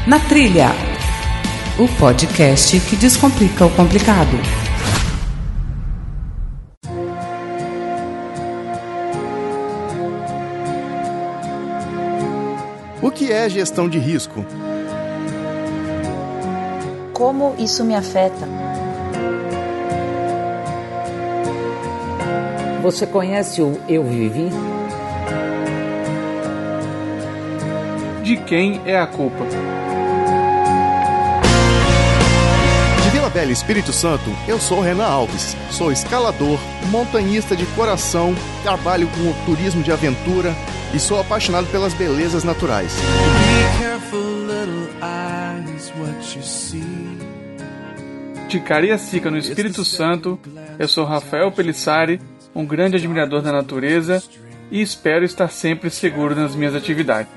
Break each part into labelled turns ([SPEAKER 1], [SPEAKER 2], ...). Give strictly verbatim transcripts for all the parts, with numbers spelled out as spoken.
[SPEAKER 1] Na Trilha, o podcast que descomplica o complicado.
[SPEAKER 2] O que é gestão de risco?
[SPEAKER 3] Como isso me afeta?
[SPEAKER 4] Você conhece o Eu Vivi?
[SPEAKER 5] De quem é a culpa?
[SPEAKER 2] De Vila Velha, Espírito Santo, eu sou Renan Alves. Sou escalador, montanhista de coração, trabalho com o turismo de aventura e sou apaixonado pelas belezas naturais.
[SPEAKER 5] De Cariacica, no Espírito Santo, eu sou Rafael Pelissari, um grande admirador da natureza e espero estar sempre seguro nas minhas atividades.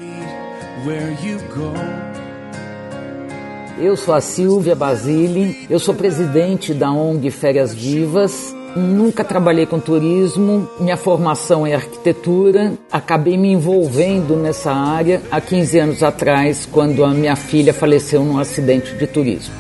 [SPEAKER 4] Eu sou a Silvia Basile, eu sou presidente da O N G Férias Vivas, nunca trabalhei com turismo, minha formação é arquitetura, acabei me envolvendo nessa área há quinze anos atrás, quando a minha filha faleceu num acidente de turismo.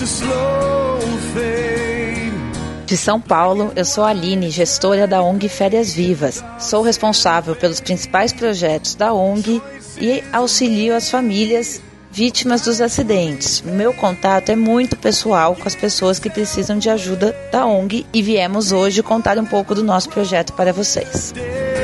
[SPEAKER 3] De São Paulo, eu sou a Aline, gestora da O N G Férias Vivas. Sou responsável pelos principais projetos da O N G e auxilio as famílias vítimas dos acidentes. Meu contato é muito pessoal com as pessoas que precisam de ajuda da O N G e viemos hoje contar um pouco do nosso projeto para vocês.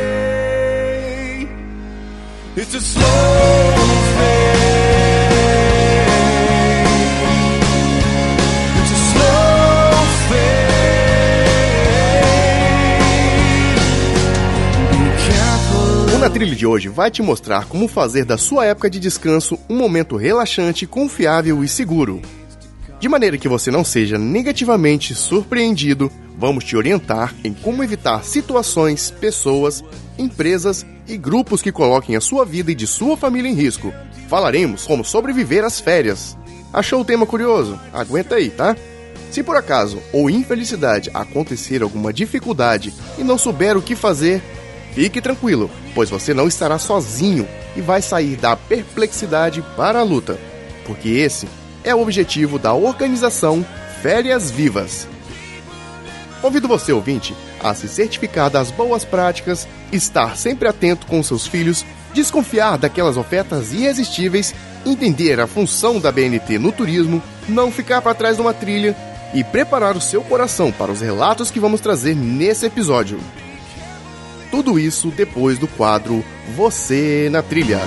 [SPEAKER 2] O Na Trilha de hoje vai te mostrar como fazer da sua época de descanso um momento relaxante, confiável e seguro. De maneira que você não seja negativamente surpreendido, vamos te orientar em como evitar situações, pessoas, empresas e grupos que coloquem a sua vida e de sua família em risco. Falaremos como sobreviver às férias. Achou o tema curioso? Aguenta aí, tá? Se por acaso ou infelicidade acontecer alguma dificuldade e não souber o que fazer, fique tranquilo, pois você não estará sozinho e vai sair da perplexidade para a luta, porque esse é o objetivo da organização Férias Vivas. Convido você, ouvinte, a se certificar das boas práticas, estar sempre atento com seus filhos, desconfiar daquelas ofertas irresistíveis, entender a função da B N T no turismo, não ficar para trás de uma trilha e preparar o seu coração para os relatos que vamos trazer nesse episódio. Tudo isso depois do quadro Você na Trilha.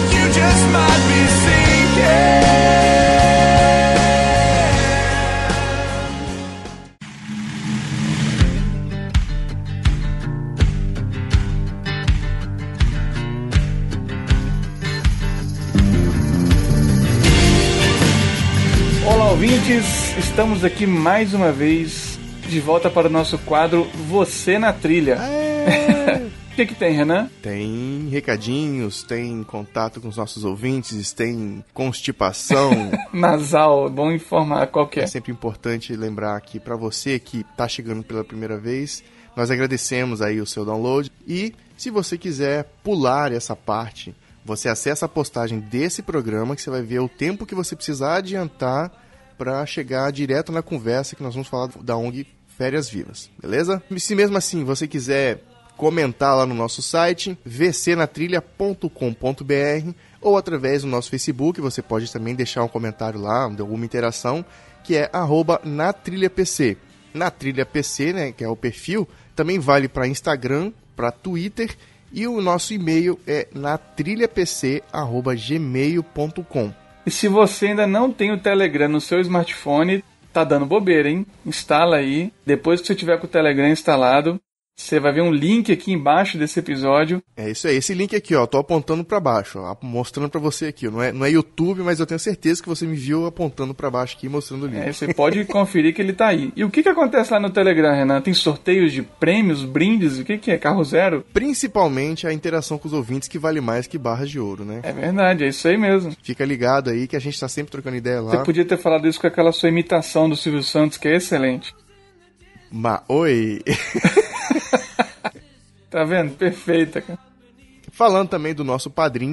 [SPEAKER 5] Olá, ouvintes! Estamos aqui mais uma vez de volta para o nosso quadro Você na Trilha. O que que tem, Renan?
[SPEAKER 2] Tem recadinhos, tem contato com os nossos ouvintes, tem constipação.
[SPEAKER 5] Nasal, bom informar qual que é.
[SPEAKER 2] É sempre importante lembrar aqui para você que está chegando pela primeira vez, nós agradecemos aí o seu download e se você quiser pular essa parte, você acessa a postagem desse programa que você vai ver o tempo que você precisar adiantar para chegar direto na conversa que nós vamos falar da O N G Férias Vivas, beleza? E se mesmo assim você quiser comentar lá no nosso site, v c na trilha ponto com ponto b r ou através do nosso Facebook, você pode também deixar um comentário lá, alguma interação, que é arroba natrilhapc. Natrilhapc, né, que é o perfil, também vale para Instagram, para Twitter e o nosso e-mail é natrilhapc arroba gmail ponto com.
[SPEAKER 5] E se você ainda não tem o Telegram no seu smartphone, tá dando bobeira, hein? Instala aí, depois que você tiver com o Telegram instalado, você vai ver um link aqui embaixo desse episódio.
[SPEAKER 2] É isso aí, esse link aqui, ó, tô apontando pra baixo, ó, mostrando pra você aqui. Não é, não é YouTube, mas eu tenho certeza que você me viu apontando pra baixo aqui, mostrando o link.
[SPEAKER 5] É, você pode conferir que ele tá aí. E o que que acontece lá no Telegram, Renan? Tem sorteios de prêmios, brindes, o que que é? Carro zero?
[SPEAKER 2] Principalmente a interação com os ouvintes, que vale mais que barras de ouro, né?
[SPEAKER 5] É verdade, é isso aí mesmo.
[SPEAKER 2] Fica ligado aí que a gente tá sempre trocando ideia lá.
[SPEAKER 5] Você podia ter falado isso com aquela sua imitação do Silvio Santos, que é excelente.
[SPEAKER 2] Ma, oi!
[SPEAKER 5] Tá vendo? Perfeita, cara.
[SPEAKER 2] Falando também do nosso padrinho, que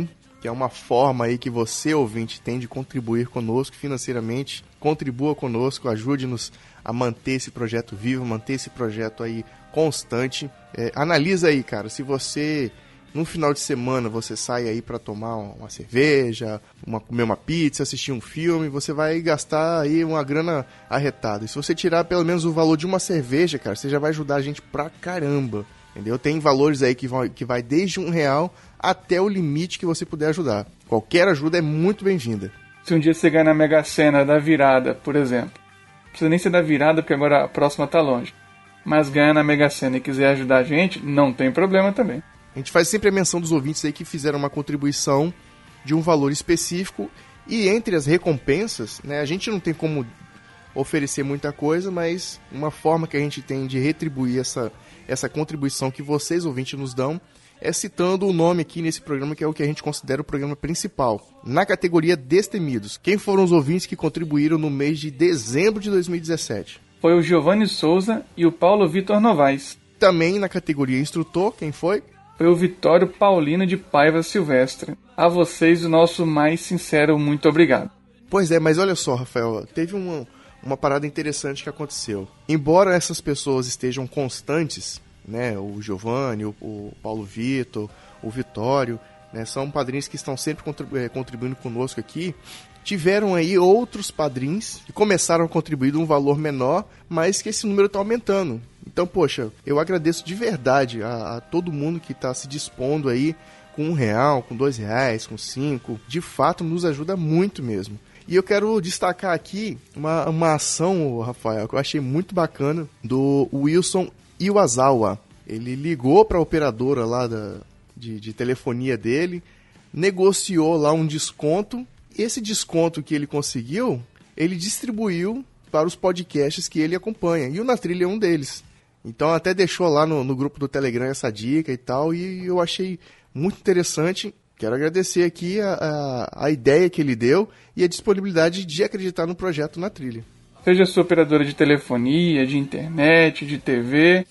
[SPEAKER 2] que é uma forma aí que você, ouvinte, tem de contribuir conosco financeiramente. Contribua conosco, ajude-nos a manter esse projeto vivo, manter esse projeto aí constante. É, analisa aí, cara, se você, no final de semana, você sai aí para tomar uma cerveja, uma, comer uma pizza, assistir um filme, você vai gastar aí uma grana arretada. E se você tirar pelo menos o valor de uma cerveja, cara, você já vai ajudar a gente pra caramba. Entendeu? Tem valores aí que, vão, que vai desde um real até o limite que você puder ajudar. Qualquer ajuda é muito bem-vinda.
[SPEAKER 5] Se um dia você ganhar na Mega Sena da virada, por exemplo, não precisa nem ser da virada porque agora a próxima tá longe, mas ganhar na Mega Sena e quiser ajudar a gente, não tem problema também.
[SPEAKER 2] A gente faz sempre a menção dos ouvintes aí que fizeram uma contribuição de um valor específico e entre as recompensas, né, a gente não tem como oferecer muita coisa, mas uma forma que a gente tem de retribuir essa, essa contribuição que vocês, ouvintes, nos dão é citando o nome aqui nesse programa, que é o que a gente considera o programa principal. Na categoria Destemidos, quem foram os ouvintes que contribuíram no mês de dezembro de dois mil e dezessete?
[SPEAKER 5] Foi o Giovanni Souza e o Paulo Vitor Novaes.
[SPEAKER 2] Também na categoria Instrutor, quem foi?
[SPEAKER 5] Foi o Vitório Paulino de Paiva Silvestre. A vocês o nosso mais sincero muito obrigado.
[SPEAKER 2] Pois é, mas olha só, Rafael, teve uma, uma parada interessante que aconteceu. Embora essas pessoas estejam constantes, né, o Giovanni, o, o Paulo Vitor, o Vitório, né, são padrinhos que estão sempre contribu- contribuindo conosco aqui. Tiveram aí outros padrinhos que começaram a contribuir de um valor menor, mas que esse número está aumentando. Então, poxa, eu agradeço de verdade a, a todo mundo que está se dispondo aí com um real, com dois reais, com cinco. De fato, nos ajuda muito mesmo. E eu quero destacar aqui uma, uma ação, Rafael, que eu achei muito bacana, do Wilson Iwasawa. Ele ligou para a operadora lá da, de, de telefonia dele, negociou lá um desconto. Esse desconto que ele conseguiu, ele distribuiu para os podcasts que ele acompanha. E o Na Trilha é um deles. Então até deixou lá no, no grupo do Telegram essa dica e tal. E eu achei muito interessante. Quero agradecer aqui a, a, a ideia que ele deu e a disponibilidade de acreditar no projeto Na Trilha.
[SPEAKER 5] Seja sua operadora de telefonia, de internet, de T V,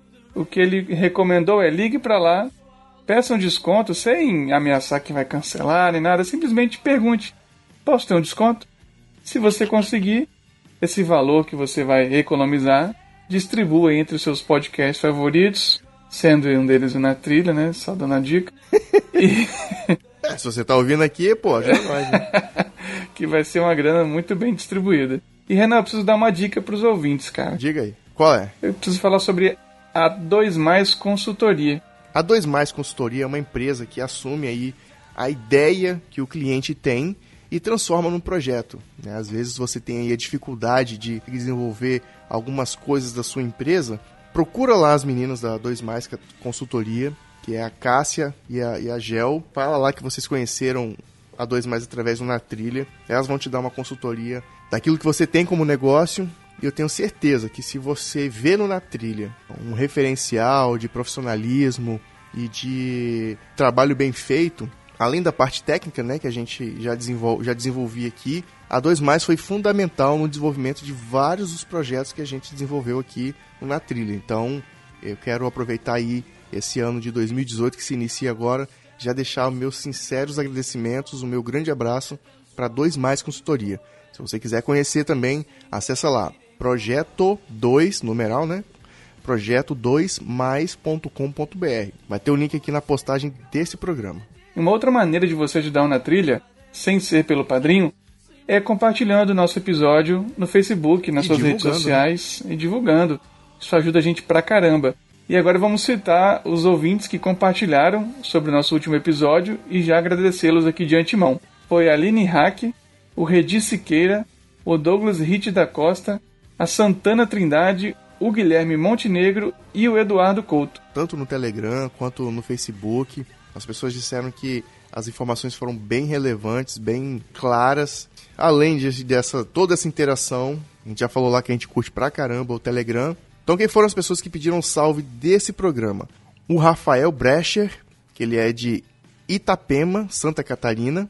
[SPEAKER 5] o que ele recomendou é ligue para lá, peça um desconto sem ameaçar que vai cancelar nem nada, simplesmente pergunte, posso ter um desconto? Se você conseguir, esse valor que você vai economizar, distribua entre os seus podcasts favoritos, sendo um deles o Na Trilha, né? Só dando a dica. E...
[SPEAKER 2] é, se você tá ouvindo aqui, pô, ajuda nós, né?
[SPEAKER 5] Que vai ser uma grana muito bem distribuída. E, Renan, eu preciso dar uma dica pros ouvintes, cara.
[SPEAKER 2] Diga aí. Qual é?
[SPEAKER 5] Eu preciso falar sobre a dois mais Consultoria.
[SPEAKER 2] A dois mais Consultoria é uma empresa que assume aí a ideia que o cliente tem e transforma num projeto, né? Às vezes você tem aí a dificuldade de desenvolver algumas coisas da sua empresa. Procura lá as meninas da dois mais Consultoria, que é a Cássia e a, e a Gel. Fala lá que vocês conheceram a dois mais através do Na Trilha. Elas vão te dar uma consultoria daquilo que você tem como negócio. E eu tenho certeza que se você vê no Na Trilha um referencial de profissionalismo e de trabalho bem feito, além da parte técnica, né, que a gente já, desenvol- já desenvolvia aqui, a dois mais foi fundamental no desenvolvimento de vários dos projetos que a gente desenvolveu aqui no Na Trilha. Então, eu quero aproveitar aí esse ano de dois mil e dezoito, que se inicia agora, já deixar os meus sinceros agradecimentos, o meu grande abraço para dois mais Consultoria. Se você quiser conhecer também, acessa lá, projeto dois, numeral, né? projeto dois mais ponto com ponto b r. Vai ter o link aqui na postagem desse programa.
[SPEAKER 5] Uma outra maneira de você ajudar o Na Trilha, sem ser pelo padrinho, é compartilhando o nosso episódio no Facebook, nas
[SPEAKER 2] e
[SPEAKER 5] suas redes sociais, né? E divulgando. Isso ajuda a gente pra caramba. E agora vamos citar os ouvintes que compartilharam sobre o nosso último episódio e já agradecê-los aqui de antemão. Foi a Aline Hack, o Redi Siqueira, o Douglas Ritt da Costa, a Santana Trindade, o Guilherme Montenegro e o Eduardo Couto.
[SPEAKER 2] Tanto no Telegram quanto no Facebook, as pessoas disseram que as informações foram bem relevantes, bem claras. Além de, dessa, toda essa interação, a gente já falou lá que a gente curte pra caramba o Telegram. Então quem foram as pessoas que pediram salve desse programa? O Rafael Brecher, que ele é de Itapema, Santa Catarina.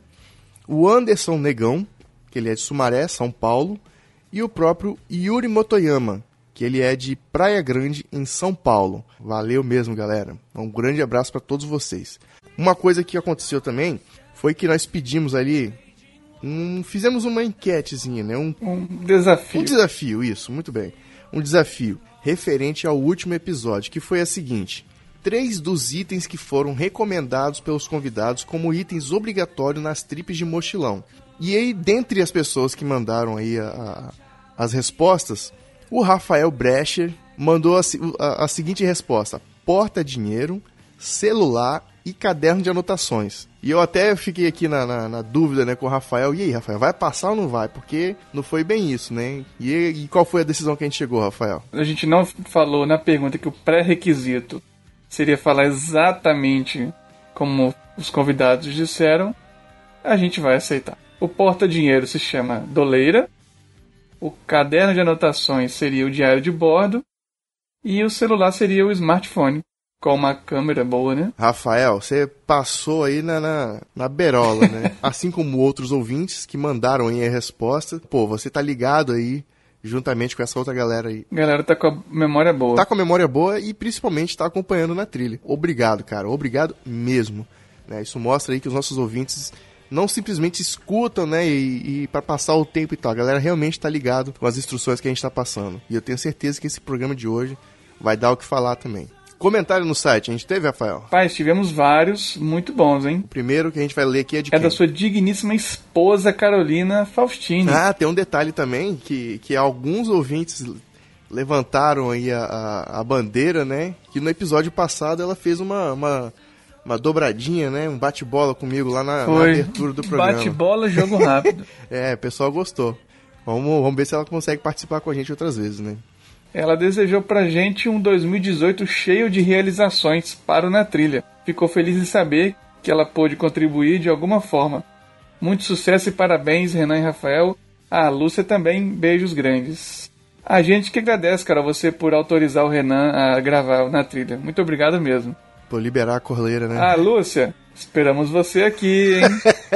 [SPEAKER 2] O Anderson Negão, que ele é de Sumaré, São Paulo. E o próprio Yuri Motoyama, que ele é de Praia Grande, em São Paulo. Valeu mesmo, galera. Um grande abraço para todos vocês. Uma coisa que aconteceu também foi que nós pedimos ali, um, fizemos uma enquetezinha, né? Um,
[SPEAKER 5] um desafio.
[SPEAKER 2] Um desafio, isso, muito bem. Um desafio referente ao último episódio, que foi a seguinte: três dos itens que foram recomendados pelos convidados como itens obrigatórios nas trips de mochilão. E aí, dentre as pessoas que mandaram aí a, a, as respostas, o Rafael Brecher mandou a, a, a seguinte resposta: porta-dinheiro, celular e caderno de anotações. E eu até fiquei aqui na, na, na dúvida, né, com o Rafael. E aí, Rafael, vai passar ou não vai? Porque não foi bem isso, né? E, e qual foi a decisão que a gente chegou, Rafael?
[SPEAKER 5] A gente não falou na pergunta que o pré-requisito seria falar exatamente como os convidados disseram. A gente vai aceitar. O porta-dinheiro se chama doleira. O caderno de anotações seria o diário de bordo. E o celular seria o smartphone. Com uma câmera boa, né?
[SPEAKER 2] Rafael, você passou aí na, na, na berola, né? Assim como outros ouvintes que mandaram aí a resposta. Pô, você tá ligado aí, juntamente com essa outra galera aí.
[SPEAKER 5] A galera tá com a memória boa.
[SPEAKER 2] Tá com a memória boa e principalmente tá acompanhando na trilha. Obrigado, cara. Obrigado mesmo. Né? Isso mostra aí que os nossos ouvintes não simplesmente escutam, né? E, e para passar o tempo e tal. A galera realmente tá ligado com as instruções que a gente tá passando. E eu tenho certeza que esse programa de hoje vai dar o que falar também. Comentário no site, a gente teve, Rafael?
[SPEAKER 5] Paz, tivemos vários muito bons, hein?
[SPEAKER 2] O primeiro que a gente vai ler aqui é de
[SPEAKER 5] É
[SPEAKER 2] quem?
[SPEAKER 5] da sua digníssima esposa, Carolina Faustini.
[SPEAKER 2] Ah, tem um detalhe também, que, que alguns ouvintes levantaram aí a, a, a bandeira, né? Que no episódio passado ela fez uma, uma, uma dobradinha, né? Um bate-bola comigo lá na, na abertura do programa.
[SPEAKER 5] Bate-bola, jogo rápido.
[SPEAKER 2] É, o pessoal gostou. Vamos, vamos ver se ela consegue participar com a gente outras vezes, né?
[SPEAKER 5] Ela desejou pra gente um dois mil e dezoito cheio de realizações para o Na Trilha. Ficou feliz em saber que ela pôde contribuir de alguma forma. Muito sucesso e parabéns, Renan e Rafael. A Lúcia também, beijos grandes. A gente que agradece, cara, você por autorizar o Renan a gravar o Na Trilha. Muito obrigado mesmo.
[SPEAKER 2] Por liberar a corleira, né?
[SPEAKER 5] Ah, Lúcia, esperamos você aqui, hein?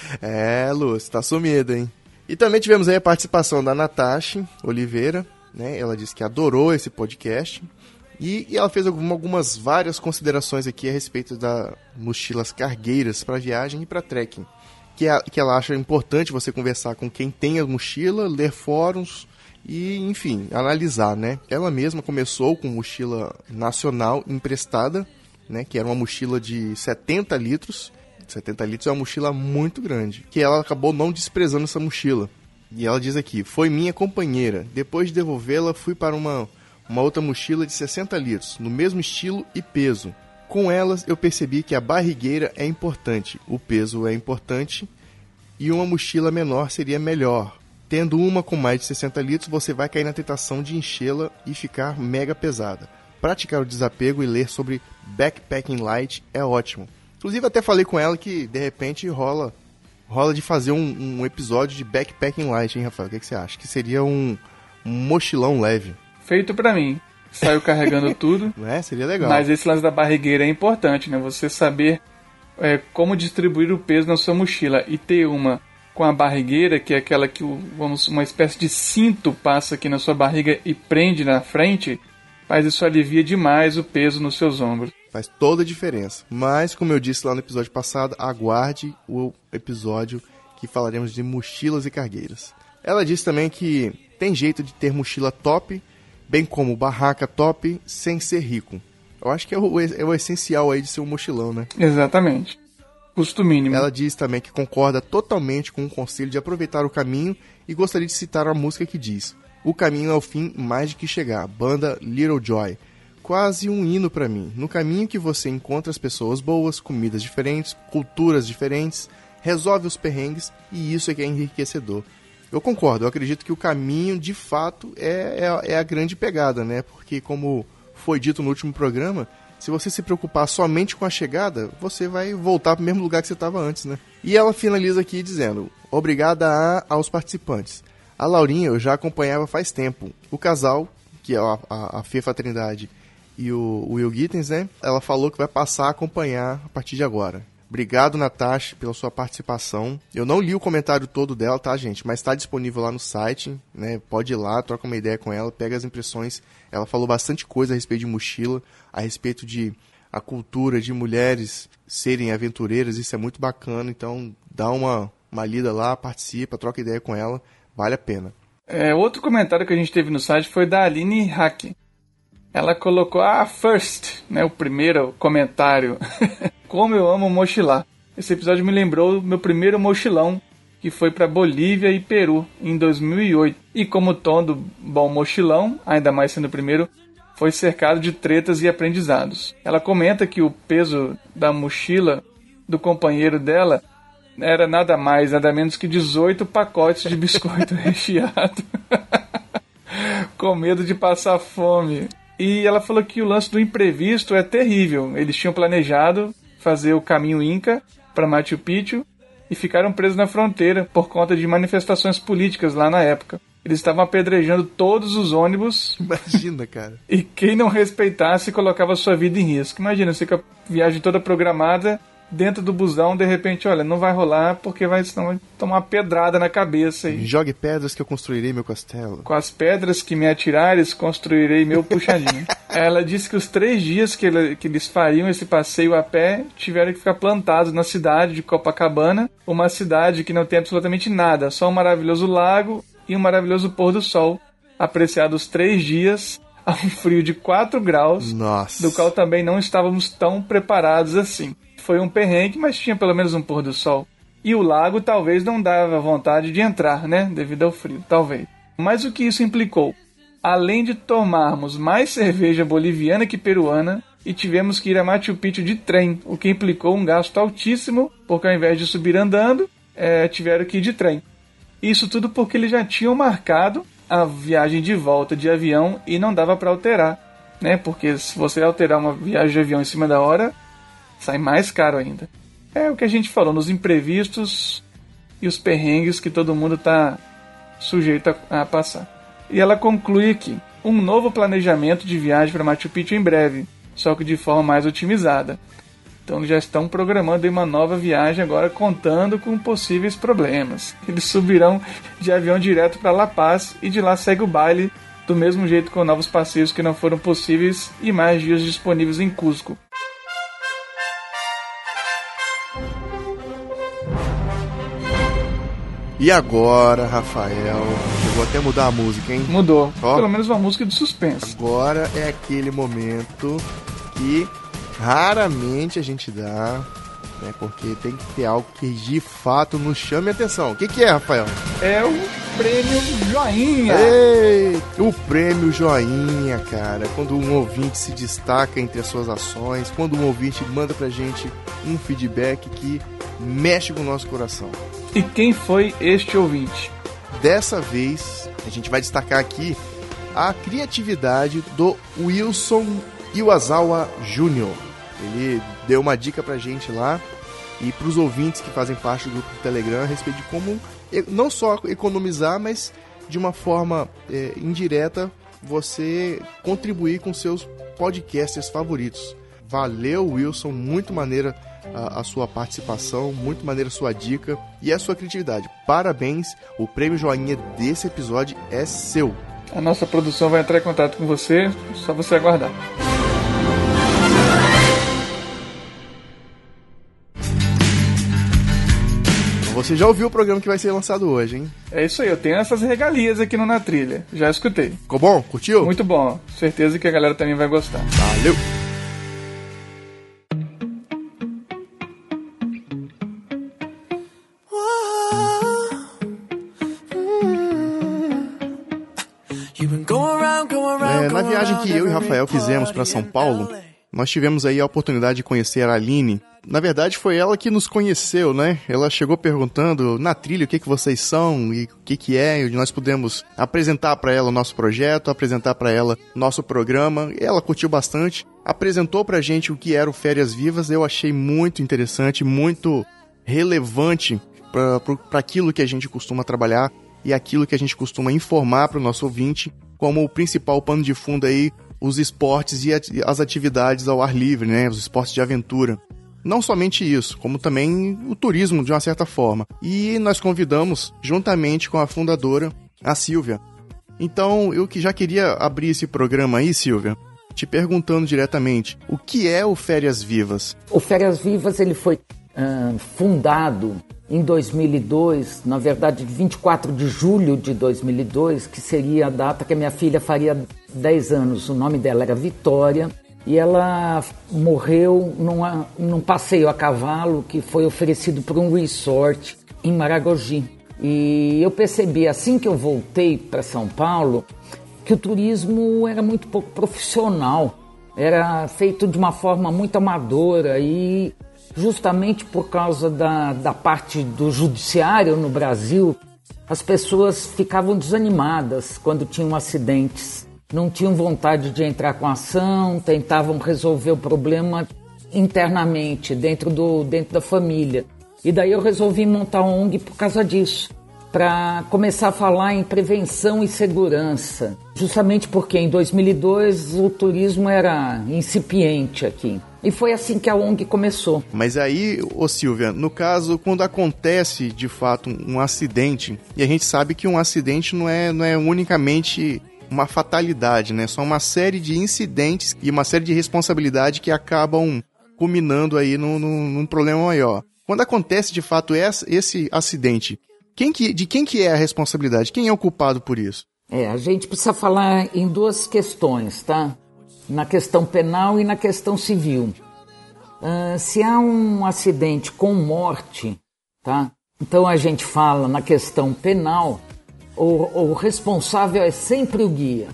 [SPEAKER 2] É, Lúcia, tá sumida, hein? E também tivemos aí a participação da Natasha Oliveira. Né? Ela disse que adorou esse podcast e, e ela fez alguma, algumas várias considerações aqui a respeito das mochilas cargueiras para viagem e para trekking, que, a, que ela acha importante você conversar com quem tem a mochila, ler fóruns e, enfim, analisar, né? Ela mesma começou com mochila nacional emprestada, né? Que era uma mochila de setenta litros. setenta litros é uma mochila muito grande, que ela acabou não desprezando essa mochila. E ela diz aqui: foi minha companheira. Depois de devolvê-la, fui para uma, uma outra mochila de sessenta litros, no mesmo estilo e peso. Com elas, eu percebi que a barrigueira é importante, o peso é importante e uma mochila menor seria melhor. Tendo uma com mais de sessenta litros, você vai cair na tentação de enchê-la e ficar mega pesada. Praticar o desapego e ler sobre backpacking light é ótimo. Inclusive, até falei com ela que, de repente, rola... Rola de fazer um, um episódio de backpacking light, hein, Rafael? O que, que você acha? Que seria um, um mochilão leve.
[SPEAKER 5] Feito pra mim. Saiu carregando tudo.
[SPEAKER 2] Não é? Seria legal.
[SPEAKER 5] Mas esse lance da barrigueira é importante, né? Você saber é, como distribuir o peso na sua mochila. E ter uma com a barrigueira, que é aquela que o, vamos, uma espécie de cinto passa aqui na sua barriga e prende na frente, mas isso alivia demais o peso nos seus ombros.
[SPEAKER 2] Faz toda a diferença. Mas, como eu disse lá no episódio passado, aguarde o episódio que falaremos de mochilas e cargueiras. Ela disse também que tem jeito de ter mochila top, bem como barraca top, sem ser rico. Eu acho que é o, é o essencial aí de ser um mochilão, né?
[SPEAKER 5] Exatamente. Custo mínimo.
[SPEAKER 2] Ela diz também que concorda totalmente com o conselho de aproveitar o caminho e gostaria de citar a música que diz: o caminho é o fim mais de que chegar, banda Little Joy. Quase um hino pra mim. No caminho que você encontra as pessoas boas, comidas diferentes, culturas diferentes, resolve os perrengues e isso é que é enriquecedor. Eu concordo, eu acredito que o caminho de fato é, é, é a grande pegada, né? Porque como foi dito no último programa, se você se preocupar somente com a chegada, você vai voltar para o mesmo lugar que você estava antes, né? E ela finaliza aqui dizendo: obrigada a, aos participantes. A Laurinha eu já acompanhava faz tempo. O casal, que é a, a, a Fefa Trindade e o, o Will Gittens, né? Ela falou que vai passar a acompanhar a partir de agora. Obrigado, Natasha, pela sua participação. Eu não li o comentário todo dela, tá, gente? Mas está disponível lá no site, né? Pode ir lá, troca uma ideia com ela, pega as impressões. Ela falou bastante coisa a respeito de mochila, a respeito de a cultura de mulheres serem aventureiras, isso é muito bacana, então dá uma, uma lida lá, participa, troca ideia com ela, vale a pena.
[SPEAKER 5] É, outro comentário que a gente teve no site foi da Aline Hack. Ela colocou, ah, first, né, o primeiro comentário, como eu amo mochilar. Esse episódio me lembrou do meu primeiro mochilão, que foi para Bolívia e Peru, em dois mil e oito. E como todo bom mochilão, ainda mais sendo o primeiro, foi cercado de tretas e aprendizados. Ela comenta que o peso da mochila do companheiro dela era nada mais, nada menos que dezoito pacotes de biscoito recheado. Com medo de passar fome. E ela falou que o lance do imprevisto é terrível. Eles tinham planejado fazer o caminho Inca para Machu Picchu e ficaram presos na fronteira por conta de manifestações políticas lá na época. Eles estavam apedrejando todos os ônibus.
[SPEAKER 2] Imagina, cara.
[SPEAKER 5] E quem não respeitasse colocava sua vida em risco. Imagina, você com a viagem toda programada, dentro do busão, de repente, olha, não vai rolar porque vai, senão vai tomar uma pedrada na cabeça. E...
[SPEAKER 2] jogue pedras que eu construirei meu castelo.
[SPEAKER 5] Com as pedras que me atirares, construirei meu puxadinho. Ela disse que os três dias que, ele, que eles fariam esse passeio a pé tiveram que ficar plantados na cidade de Copacabana, uma cidade que não tem absolutamente nada, só um maravilhoso lago e um maravilhoso pôr do sol, apreciado os três dias a um frio de quatro graus,
[SPEAKER 2] Nossa.
[SPEAKER 5] Do qual também não estávamos tão preparados assim. Foi um perrengue, mas tinha pelo menos um pôr do sol. E o lago talvez não dava vontade de entrar, né? Devido ao frio, talvez. Mas o que isso implicou? Além de tomarmos mais cerveja boliviana que peruana, e tivemos que ir a Machu Picchu de trem, o que implicou um gasto altíssimo, porque ao invés de subir andando, é, tiveram que ir de trem. Isso tudo porque eles já tinham marcado a viagem de volta de avião e não dava para alterar, né? Porque se você alterar uma viagem de avião em cima da hora, sai mais caro ainda. É o que a gente falou, nos imprevistos e os perrengues que todo mundo está sujeito a, a passar. E ela conclui aqui, um novo planejamento de viagem para Machu Picchu em breve, só que de forma mais otimizada. Então eles já estão programando uma nova viagem agora, contando com possíveis problemas. Eles subirão de avião direto para La Paz e de lá segue o baile, do mesmo jeito com novos passeios que não foram possíveis e mais dias disponíveis em Cusco.
[SPEAKER 2] E agora, Rafael, eu vou até mudar a música, hein?
[SPEAKER 5] Mudou.
[SPEAKER 2] Ó,
[SPEAKER 5] pelo menos uma música de suspense.
[SPEAKER 2] Agora é aquele momento que raramente a gente dá, né? Porque tem que ter algo que de fato nos chame a atenção. O que, que é, Rafael?
[SPEAKER 5] É o prêmio Joinha.
[SPEAKER 2] Ei, o prêmio Joinha, cara. Quando um ouvinte se destaca entre as suas ações, quando um ouvinte manda pra gente um feedback que mexe com o nosso coração.
[SPEAKER 5] E quem foi este ouvinte?
[SPEAKER 2] Dessa vez, a gente vai destacar aqui a criatividade do Wilson Iwasawa Júnior Ele deu uma dica pra gente lá e pros ouvintes que fazem parte do grupo do Telegram a respeito de como não só economizar, mas de uma forma é, indireta você contribuir com seus podcasters favoritos. Valeu, Wilson, muito maneira a, a sua participação, muito maneira a sua dica e a sua criatividade. Parabéns, o prêmio Joinha desse episódio é seu.
[SPEAKER 5] A nossa produção vai entrar em contato com você, só você aguardar.
[SPEAKER 2] Você já ouviu o programa que vai ser lançado hoje, hein?
[SPEAKER 5] É isso aí, eu tenho essas regalias aqui no Na Trilha. Já escutei.
[SPEAKER 2] Ficou bom? Curtiu?
[SPEAKER 5] Muito bom. Certeza que a galera também vai gostar.
[SPEAKER 2] Valeu! É, na viagem que eu e Rafael fizemos para São Paulo, nós tivemos aí a oportunidade de conhecer a Aline. Na verdade, foi ela que nos conheceu, né? Ela chegou perguntando na trilha o que, que vocês são e o que, que é, e nós pudemos apresentar para ela o nosso projeto, apresentar para ela nosso programa. E ela curtiu bastante, apresentou pra gente o que era o Férias Vivas. Eu achei muito interessante, muito relevante para aquilo que a gente costuma trabalhar e aquilo que a gente costuma informar para o nosso ouvinte, como o principal pano de fundo aí, os esportes e as atividades ao ar livre, né? Os esportes de aventura. Não somente isso, como também o turismo de uma certa forma. E nós convidamos, juntamente com a fundadora, a Silvia. Então, eu que já queria abrir esse programa aí, Silvia, te perguntando diretamente, o que é o Férias Vivas?
[SPEAKER 4] O Férias Vivas ele foi uh, fundado em dois mil e dois, na verdade vinte e quatro de julho de dois mil e dois, que seria a data que a minha filha faria dez anos. O nome dela era Vitória e ela morreu numa, num passeio a cavalo que foi oferecido por um resort em Maragogi. E eu percebi assim que eu voltei para São Paulo que o turismo era muito pouco profissional, era feito de uma forma muito amadora e justamente por causa da, da parte do judiciário no Brasil, as pessoas ficavam desanimadas quando tinham acidentes. Não tinham vontade de entrar com ação, tentavam resolver o problema internamente, dentro, do, dentro da família. E daí eu resolvi montar uma O N G por causa disso, para começar a falar em prevenção e segurança. Justamente porque em dois mil e dois o turismo era incipiente aqui. E foi assim que a O N G começou.
[SPEAKER 2] Mas aí, ô Silvia, no caso, quando acontece de fato um acidente, e a gente sabe que um acidente não é, não é unicamente uma fatalidade, né? São uma série de incidentes e uma série de responsabilidades que acabam culminando aí num, num, num problema maior. Quando acontece de fato esse, esse acidente, quem que, de quem que é a responsabilidade? Quem é o culpado por isso?
[SPEAKER 4] É, a gente precisa falar em duas questões, tá? Na questão penal e na questão civil. Uh, se há um acidente com morte, tá? Então a gente fala na questão penal, o, o responsável é sempre o guia.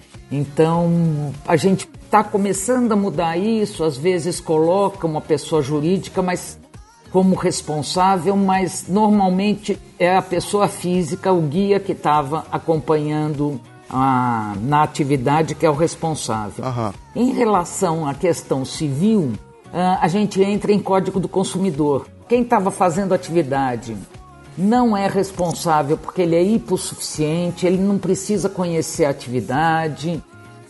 [SPEAKER 4] Então a gente está começando a mudar isso, às vezes coloca uma pessoa jurídica, mas como responsável, mas normalmente é a pessoa física, o guia que estava acompanhando a, na atividade, que é o responsável.
[SPEAKER 2] Uhum.
[SPEAKER 4] Em relação à questão civil, a gente entra em Código do Consumidor. Quem estava fazendo a atividade não é responsável porque ele é hipossuficiente, ele não precisa conhecer a atividade.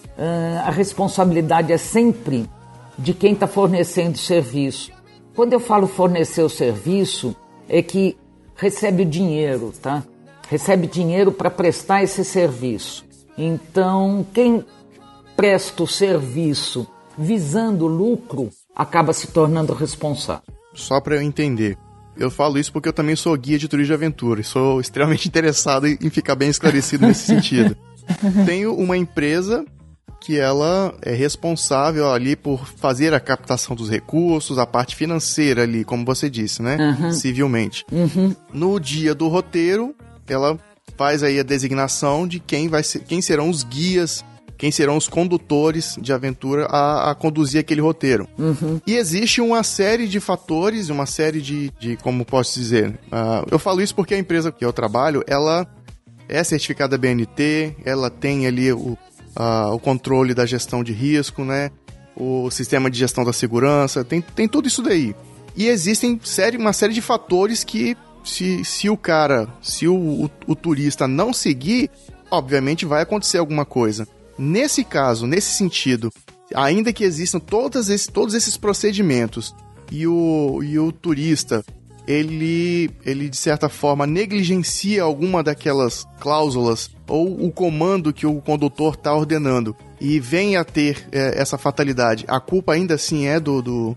[SPEAKER 4] A responsabilidade é sempre de quem está fornecendo o serviço. Quando eu falo fornecer o serviço, é que recebe o dinheiro, tá? Recebe dinheiro para prestar esse serviço. Então, quem presta o serviço visando lucro, acaba se tornando responsável.
[SPEAKER 2] Só para eu entender, eu falo isso porque eu também sou guia de turismo de aventura e sou extremamente interessado em ficar bem esclarecido nesse sentido. Tenho uma empresa que ela é responsável ali por fazer a captação dos recursos, a parte financeira ali, como você disse, né? Uhum. Civilmente.
[SPEAKER 4] Uhum.
[SPEAKER 2] No dia do roteiro, ela faz aí a designação de quem, vai ser, quem serão os guias, quem serão os condutores de aventura a, a conduzir aquele roteiro.
[SPEAKER 4] Uhum.
[SPEAKER 2] E existe uma série de fatores, uma série de, de como posso dizer, uh, eu falo isso porque a empresa que eu trabalho, ela é certificada B N T, ela tem ali o Uh, o controle da gestão de risco, né? O sistema de gestão da segurança, tem, tem tudo isso daí. E existem série, uma série de fatores que, se, se o cara, se o, o, o turista não seguir, obviamente vai acontecer alguma coisa. Nesse caso, nesse sentido, ainda que existam todos esses, todos esses procedimentos e o, e o turista, ele, ele de certa forma negligencia alguma daquelas cláusulas ou o comando que o condutor está ordenando e vem a ter é, essa fatalidade, a culpa ainda assim é do, do,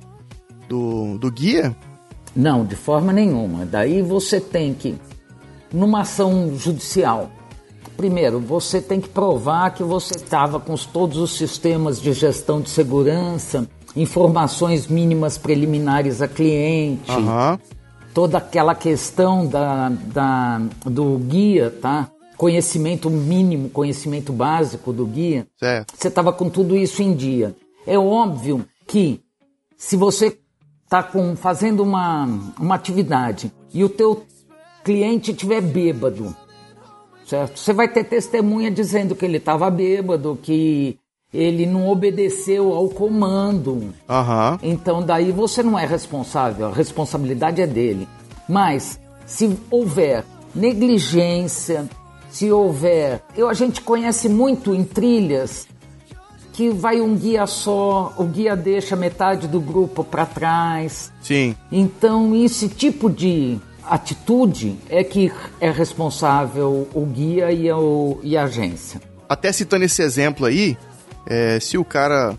[SPEAKER 2] do, do guia?
[SPEAKER 4] Não, de forma nenhuma. Daí você tem que, numa ação judicial, primeiro, você tem que provar que você estava com todos os sistemas de gestão de segurança, informações mínimas preliminares a cliente,
[SPEAKER 2] uhum.
[SPEAKER 4] toda aquela questão da, da, do guia, tá? Conhecimento mínimo, conhecimento básico do guia,
[SPEAKER 2] certo.
[SPEAKER 4] Você estava com tudo isso em dia. É óbvio que se você está fazendo uma, uma atividade e o teu cliente estiver bêbado, certo? Você vai ter testemunha dizendo que ele estava bêbado, que ele não obedeceu ao comando.
[SPEAKER 2] Uhum.
[SPEAKER 4] Então daí você não é responsável, a responsabilidade é dele. Mas se houver negligência, se houver... Eu, a gente conhece muito em trilhas que vai um guia só, o guia deixa metade do grupo para trás.
[SPEAKER 2] Sim.
[SPEAKER 4] Então, esse tipo de atitude é que é responsável o guia e a, e a agência.
[SPEAKER 2] Até citando esse exemplo aí, É, se o cara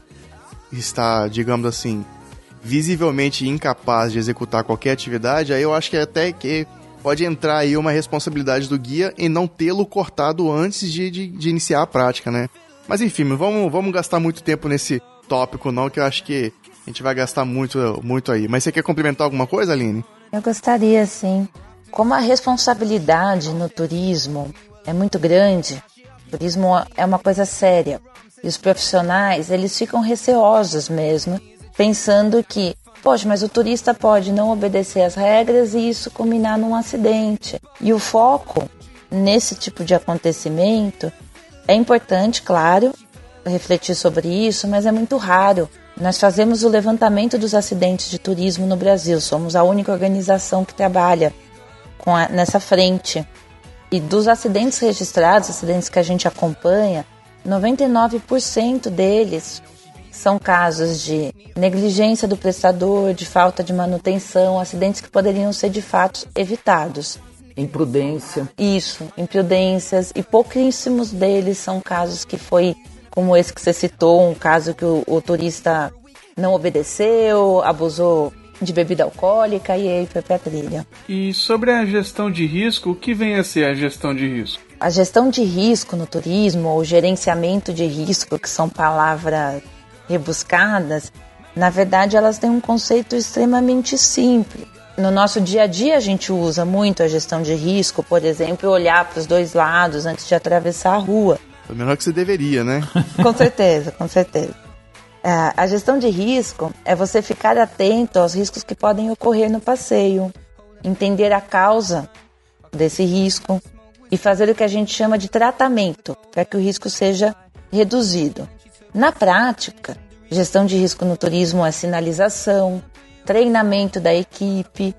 [SPEAKER 2] está, digamos assim, visivelmente incapaz de executar qualquer atividade, aí eu acho que até que pode entrar aí uma responsabilidade do guia em não tê-lo cortado antes de, de, de iniciar a prática, né? Mas enfim, vamos, vamos gastar muito tempo nesse tópico não, que eu acho que a gente vai gastar muito, muito aí. Mas você quer complementar alguma coisa, Aline?
[SPEAKER 3] Eu gostaria, sim. Como a responsabilidade no turismo é muito grande, o turismo é uma coisa séria. E os profissionais, eles ficam receosos mesmo, pensando que, poxa, mas o turista pode não obedecer às regras e isso culminar num acidente. E o foco nesse tipo de acontecimento é importante, claro, refletir sobre isso, mas é muito raro. Nós fazemos o levantamento dos acidentes de turismo no Brasil, somos a única organização que trabalha com a, nessa frente. E dos acidentes registrados, acidentes que a gente acompanha, noventa e nove por cento deles são casos de negligência do prestador, de falta de manutenção, acidentes que poderiam ser de fato evitados.
[SPEAKER 4] Imprudência.
[SPEAKER 3] Isso, imprudências, e pouquíssimos deles são casos que foi, como esse que você citou, um caso que o, o turista não obedeceu, abusou de bebida alcoólica e aí foi pra trilha.
[SPEAKER 5] E sobre a gestão de risco, o que vem a ser a gestão de risco?
[SPEAKER 3] A gestão de risco no turismo, ou gerenciamento de risco, que são palavras rebuscadas, na verdade elas têm um conceito extremamente simples. No nosso dia a dia a gente usa muito a gestão de risco, por exemplo, olhar para os dois lados antes de atravessar a rua.
[SPEAKER 2] É melhor que você deveria, né?
[SPEAKER 3] Com certeza, com certeza. É, a gestão de risco é você ficar atento aos riscos que podem ocorrer no passeio, entender a causa desse risco e fazer o que a gente chama de tratamento, para que o risco seja reduzido. Na prática, gestão de risco no turismo é sinalização, treinamento da equipe,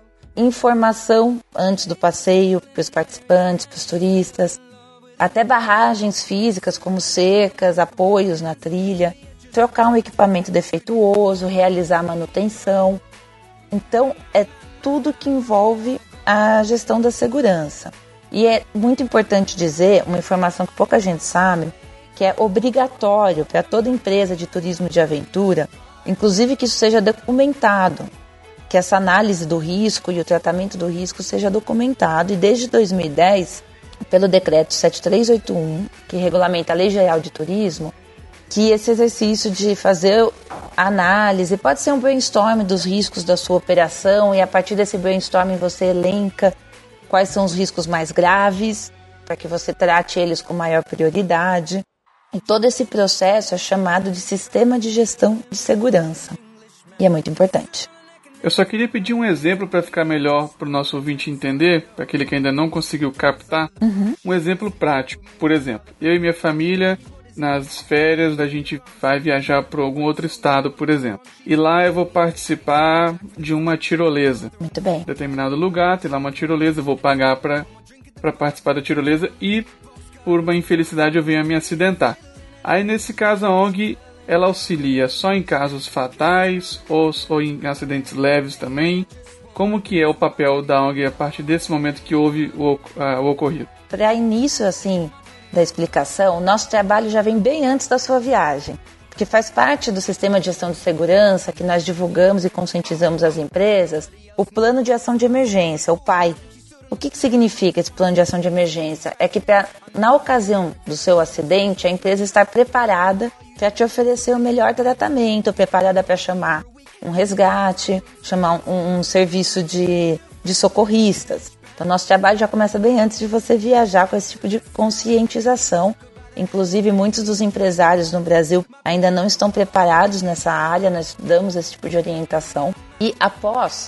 [SPEAKER 3] informação antes do passeio para os participantes, para os turistas, até barragens físicas como cercas, apoios na trilha, trocar um equipamento defeituoso, realizar manutenção. Então, é tudo que envolve a gestão da segurança. E é muito importante dizer, uma informação que pouca gente sabe, que é obrigatório para toda empresa de turismo de aventura, inclusive que isso seja documentado, que essa análise do risco e o tratamento do risco seja documentado. E desde dois mil e dez, pelo decreto sete três oito um, que regulamenta a Lei Geral de Turismo, que esse exercício de fazer a análise, pode ser um brainstorm dos riscos da sua operação, e a partir desse brainstorm você elenca quais são os riscos mais graves, para que você trate eles com maior prioridade. E todo esse processo é chamado de sistema de gestão de segurança. E é muito importante.
[SPEAKER 5] Eu só queria pedir um exemplo para ficar melhor para o nosso ouvinte entender, para aquele que ainda não conseguiu captar, uhum. Um exemplo prático. Por exemplo, eu e minha família, nas férias, a gente vai viajar para algum outro estado, por exemplo. E lá eu vou participar de uma tirolesa.
[SPEAKER 3] Muito bem.
[SPEAKER 5] Em determinado lugar, tem lá uma tirolesa, eu vou pagar para para participar da tirolesa e, por uma infelicidade, eu venho a me acidentar. Aí, nesse caso, a O N G, ela auxilia só em casos fatais ou, ou em acidentes leves também. Como que é o papel da O N G a partir desse momento que houve o, a, o ocorrido?
[SPEAKER 3] Para início, assim, da explicação, o nosso trabalho já vem bem antes da sua viagem, porque faz parte do sistema de gestão de segurança que nós divulgamos e conscientizamos as empresas, o Plano de Ação de Emergência, o P A I. O que, que significa esse plano de ação de emergência? É que pra, na ocasião do seu acidente, a empresa está preparada para te oferecer o melhor tratamento, preparada para chamar um resgate, chamar um, um serviço de, de socorristas. Então, nosso trabalho já começa bem antes de você viajar com esse tipo de conscientização. Inclusive, muitos dos empresários no Brasil ainda não estão preparados nessa área, nós damos esse tipo de orientação. E após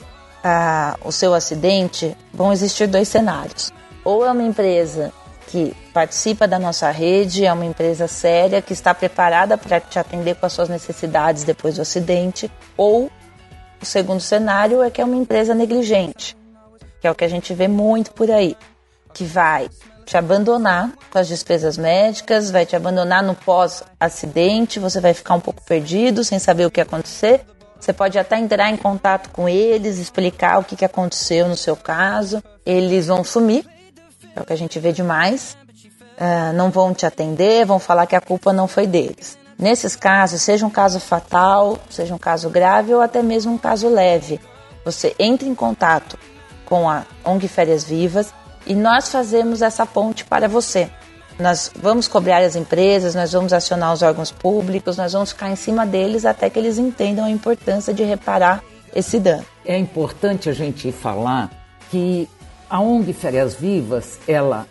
[SPEAKER 3] Ah, o seu acidente, vão existir dois cenários. Ou é uma empresa que participa da nossa rede, é uma empresa séria que está preparada para te atender com as suas necessidades depois do acidente, ou o segundo cenário é que é uma empresa negligente, que é o que a gente vê muito por aí, que vai te abandonar com as despesas médicas, vai te abandonar no pós-acidente, você vai ficar um pouco perdido, sem saber o que acontecer. Você pode até entrar em contato com eles, explicar o que aconteceu no seu caso. Eles vão sumir, é o que a gente vê demais. uh, não vão te atender, vão falar que a culpa não foi deles. Nesses casos, seja um caso fatal, seja um caso grave ou até mesmo um caso leve, você entra em contato com a O N G Férias Vivas e nós fazemos essa ponte para você. Nós vamos cobrar as empresas, nós vamos acionar os órgãos públicos, nós vamos ficar em cima deles até que eles entendam a importância de reparar esse dano.
[SPEAKER 4] É importante a gente falar que a O N G Férias Vivas, ela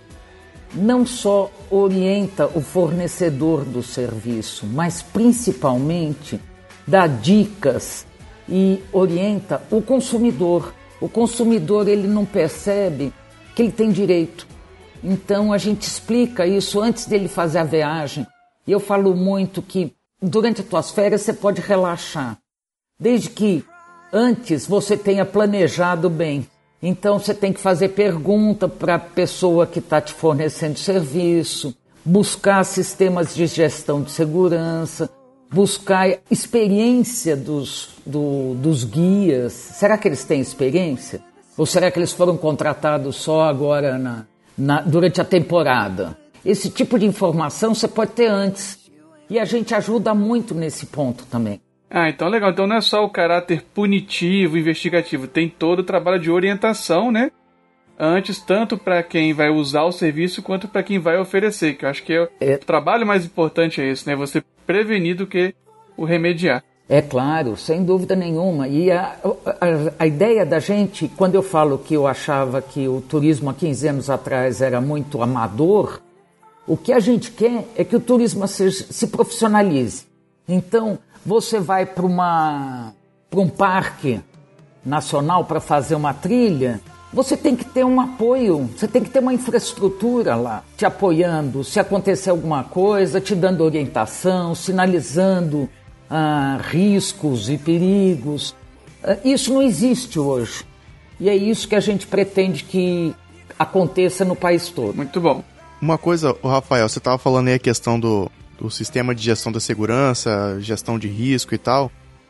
[SPEAKER 4] não só orienta o fornecedor do serviço, mas principalmente dá dicas e orienta o consumidor. O consumidor, ele não percebe que ele tem direito. Então a gente explica isso antes dele fazer a viagem. E eu falo muito que durante as tuas férias você pode relaxar, desde que antes você tenha planejado bem. Então você tem que fazer pergunta para a pessoa que está te fornecendo serviço, buscar sistemas de gestão de segurança, buscar experiência dos, do, dos guias. Será que eles têm experiência? Ou será que eles foram contratados só agora na, na, durante a temporada? Esse tipo de informação você pode ter antes. E a gente ajuda muito nesse ponto também.
[SPEAKER 5] Ah, então legal. Então não é só o caráter punitivo, investigativo. Tem todo o trabalho de orientação, né? Antes, tanto para quem vai usar o serviço quanto para quem vai oferecer. Que eu acho que é, é. o trabalho mais importante é esse, né? Você prevenir do que o remediar.
[SPEAKER 4] É claro, sem dúvida nenhuma. E a, a, a ideia da gente, quando eu falo que eu achava que o turismo há quinze anos atrás era muito amador, o que a gente quer é que o turismo se, se profissionalize. Então, você vai para uma para um parque nacional para fazer uma trilha, você tem que ter um apoio, você tem que ter uma infraestrutura lá, te apoiando, se acontecer alguma coisa, te dando orientação, sinalizando ah, riscos e perigos. Ah, isso não existe hoje. E é isso que a gente pretende que aconteça no país todo.
[SPEAKER 5] Muito bom.
[SPEAKER 2] Uma coisa, Rafael, você estava falando aí a questão do, do sistema de gestão da segurança, gestão de risco e tal.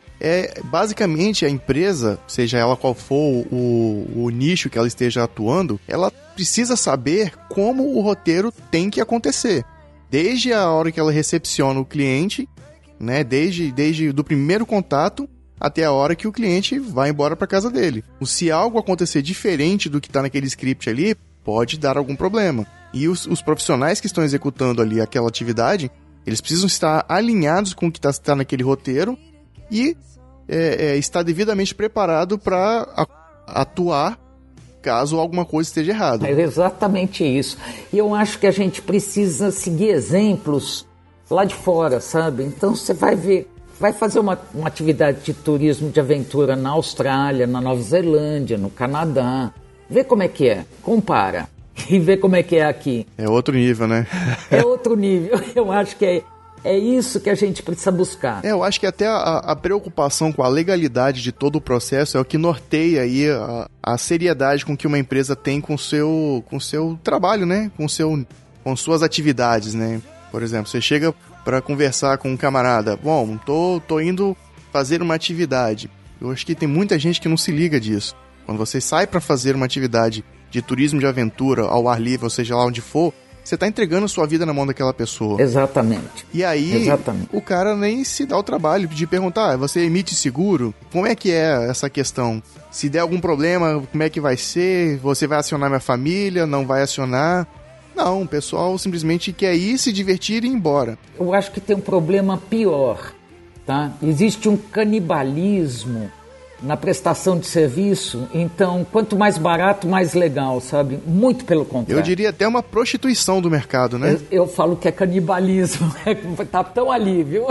[SPEAKER 2] É, basicamente, a empresa, seja ela qual for o, o nicho que ela esteja atuando, ela precisa saber como o roteiro tem que acontecer. Desde a hora que ela recepciona o cliente, né, desde, desde do primeiro contato até a hora que o cliente vai embora para casa dele. Se algo acontecer diferente do que está naquele script ali, pode dar algum problema. E os, os profissionais que estão executando ali aquela atividade, eles precisam estar alinhados com o que está tá naquele roteiro e é, é, estar devidamente preparado para atuar caso alguma coisa esteja errada.
[SPEAKER 4] É exatamente isso. E eu acho que a gente precisa seguir exemplos lá de fora, sabe? Então você vai ver, vai fazer uma, uma atividade de turismo de aventura na Austrália, na Nova Zelândia, no Canadá. Vê como é que é, compara. E vê como é que é aqui.
[SPEAKER 2] É outro nível, né?
[SPEAKER 4] É outro nível. Eu acho que é, é isso que a gente precisa buscar.
[SPEAKER 2] É, eu acho que até a, a preocupação com a legalidade de todo o processo é o que norteia aí a, a seriedade com que uma empresa tem com o seu, com seu trabalho, né? Com, seu, com suas atividades, né? Por exemplo, você chega para conversar com um camarada. Bom, tô, tô indo fazer uma atividade. Eu acho que tem muita gente que não se liga disso. Quando você sai para fazer uma atividade de turismo de aventura, ao ar livre, ou seja lá onde for, você está entregando sua vida na mão daquela pessoa.
[SPEAKER 4] Exatamente.
[SPEAKER 2] E aí, Exatamente. O cara nem se dá o trabalho de perguntar, você emite seguro? Como é que é essa questão? Se der algum problema, como é que vai ser? Você vai acionar minha família? Não vai acionar? Não, o pessoal simplesmente quer ir, se divertir e ir embora.
[SPEAKER 4] Eu acho que tem um problema pior, tá? Existe um canibalismo na prestação de serviço, então quanto mais barato, mais legal, sabe? Muito pelo contrário.
[SPEAKER 2] Eu diria até uma prostituição do mercado, né?
[SPEAKER 4] Eu, eu falo que é canibalismo, tá tão ali, viu?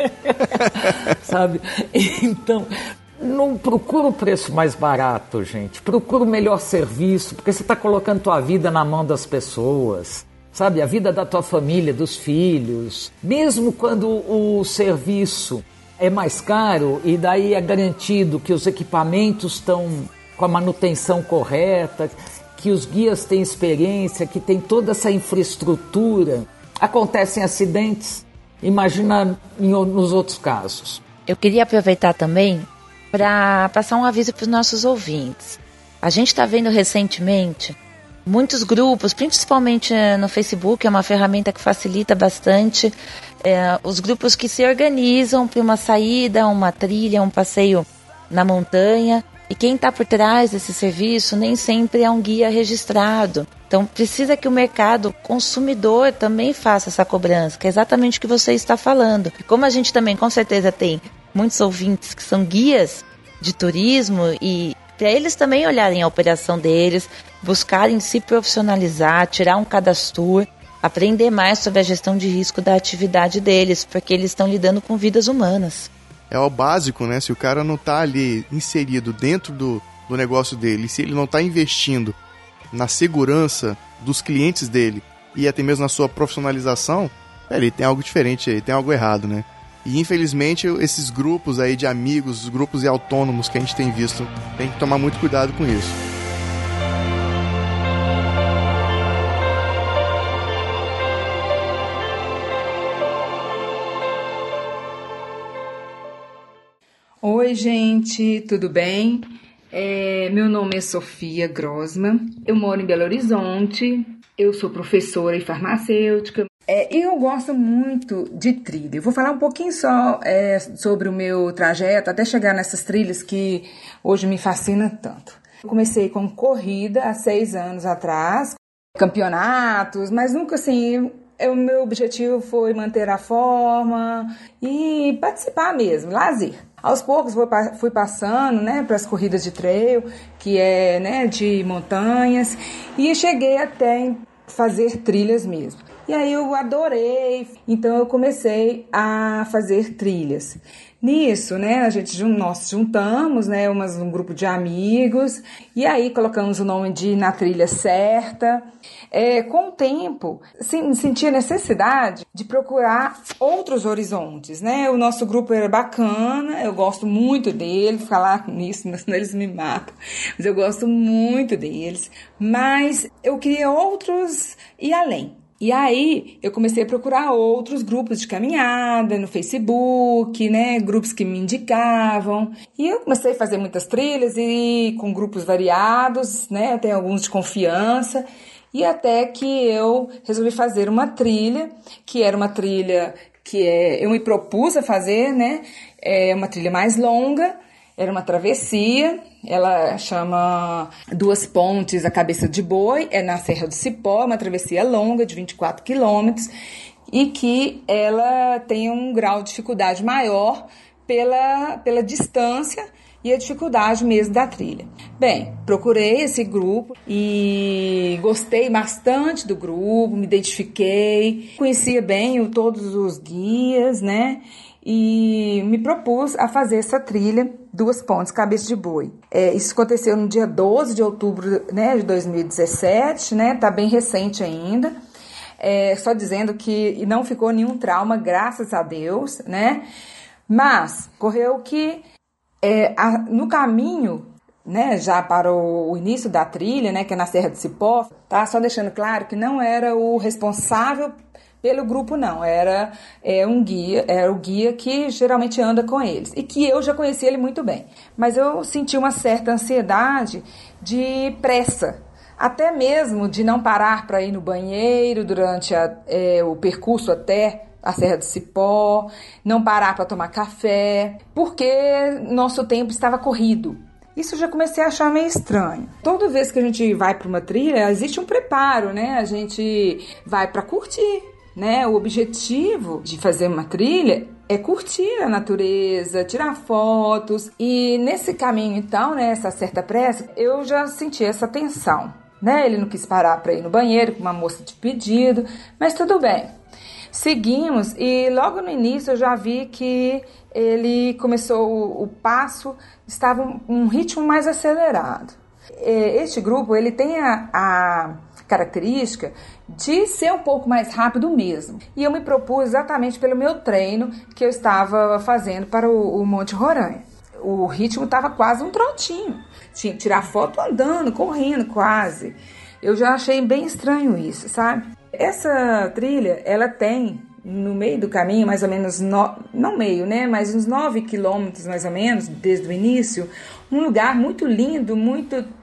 [SPEAKER 4] Sabe? Então, não procura o preço mais barato, gente. Procura o melhor serviço, porque você está colocando tua vida na mão das pessoas, sabe? A vida da tua família, dos filhos. Mesmo quando o serviço é mais caro e daí é garantido que os equipamentos estão com a manutenção correta, que os guias têm experiência, que tem toda essa infraestrutura. Acontecem acidentes, imagina em, nos outros casos.
[SPEAKER 3] Eu queria aproveitar também para passar um aviso para os nossos ouvintes. A gente está vendo recentemente muitos grupos, principalmente no Facebook, é uma ferramenta que facilita bastante. É, os grupos que se organizam para uma saída, uma trilha, um passeio na montanha. E quem está por trás desse serviço nem sempre é um guia registrado. Então precisa que o mercado consumidor também faça essa cobrança, que é exatamente o que você está falando. E como a gente também com certeza tem muitos ouvintes que são guias de turismo, e para eles também olharem a operação deles, buscarem se profissionalizar, tirar um cadastro, aprender mais sobre a gestão de risco da atividade deles, porque eles estão lidando com vidas humanas.
[SPEAKER 2] É o básico, né? Se o cara não tá ali inserido dentro do, do negócio dele, se ele não tá investindo na segurança dos clientes dele e até mesmo na sua profissionalização, ele tem algo diferente aí, tem algo errado, né? E infelizmente esses grupos aí de amigos, os grupos autônomos que a gente tem visto, tem que tomar muito cuidado com isso.
[SPEAKER 6] Oi, gente, tudo bem? É, meu nome é Sofia Grossman, eu moro em Belo Horizonte, eu sou professora e farmacêutica. É, e eu gosto muito de trilha. Eu vou falar um pouquinho só é, sobre o meu trajeto até chegar nessas trilhas que hoje me fascinam tanto. Eu comecei com corrida há seis anos atrás, campeonatos, mas nunca assim... O meu objetivo foi manter a forma e participar mesmo, lazer. Aos poucos fui passando, né, para as corridas de trail, que é, né, de montanhas, e cheguei até fazer trilhas mesmo. E aí eu adorei, então eu comecei a fazer trilhas. Nisso, né, a gente, nós juntamos, né, umas, um grupo de amigos, e aí colocamos o nome de Na Trilha Certa. É, com o tempo, sim, senti a necessidade de procurar outros horizontes, né? O nosso grupo era bacana, eu gosto muito deles, falar nisso, senão eles me matam, mas eu gosto muito deles, mas eu queria outros e além. E aí, eu comecei a procurar outros grupos de caminhada no Facebook, né, grupos que me indicavam. E eu comecei a fazer muitas trilhas e com grupos variados, né, tem alguns de confiança. E até que eu resolvi fazer uma trilha, que era uma trilha que é, eu me propus a fazer, né, é uma trilha mais longa. Era uma travessia, ela chama Duas Pontes, a Cabeça de Boi, é na Serra do Cipó, uma travessia longa de vinte e quatro quilômetros e que ela tem um grau de dificuldade maior pela, pela distância e a dificuldade mesmo da trilha. Bem, procurei esse grupo e gostei bastante do grupo, me identifiquei, conhecia bem o, todos os guias, né? E me propus a fazer essa trilha Duas Pontes, Cabeça de Boi. É, isso aconteceu no dia doze de outubro, né, de dois mil e dezessete, né, tá bem recente ainda. É, só dizendo que não ficou nenhum trauma, graças a Deus, né, mas correu que é, a, no caminho, né, já para o, o início da trilha, né, que é na Serra do Cipó, tá, só deixando claro que não era o responsável pelo grupo, não, era é, um guia, era o guia que geralmente anda com eles, e que eu já conhecia ele muito bem, mas eu senti uma certa ansiedade de pressa, até mesmo de não parar para ir no banheiro durante a, é, o percurso até a Serra do Cipó, não parar para tomar café, porque nosso tempo estava corrido. Isso eu já comecei a achar meio estranho. Toda vez que a gente vai para uma trilha, existe um preparo, né? A gente vai para curtir, né? O objetivo de fazer uma trilha é curtir a natureza, tirar fotos. E nesse caminho, então, né, essa certa pressa, eu já senti essa tensão, né? Ele não quis parar para ir no banheiro, com uma moça de pedido, mas tudo bem. Seguimos e logo no início eu já vi que ele começou, o, o passo estava um, um ritmo mais acelerado. Este grupo, ele tem a, a característica de ser um pouco mais rápido mesmo. E eu me propus exatamente pelo meu treino que eu estava fazendo para o, o Monte Roraima. O ritmo estava quase um trotinho. Tinha que tirar foto andando, correndo quase. Eu já achei bem estranho isso, sabe? Essa trilha, ela tem no meio do caminho, mais ou menos, no, não meio, né, mas uns nove quilômetros mais ou menos, desde o início, um lugar muito lindo, muito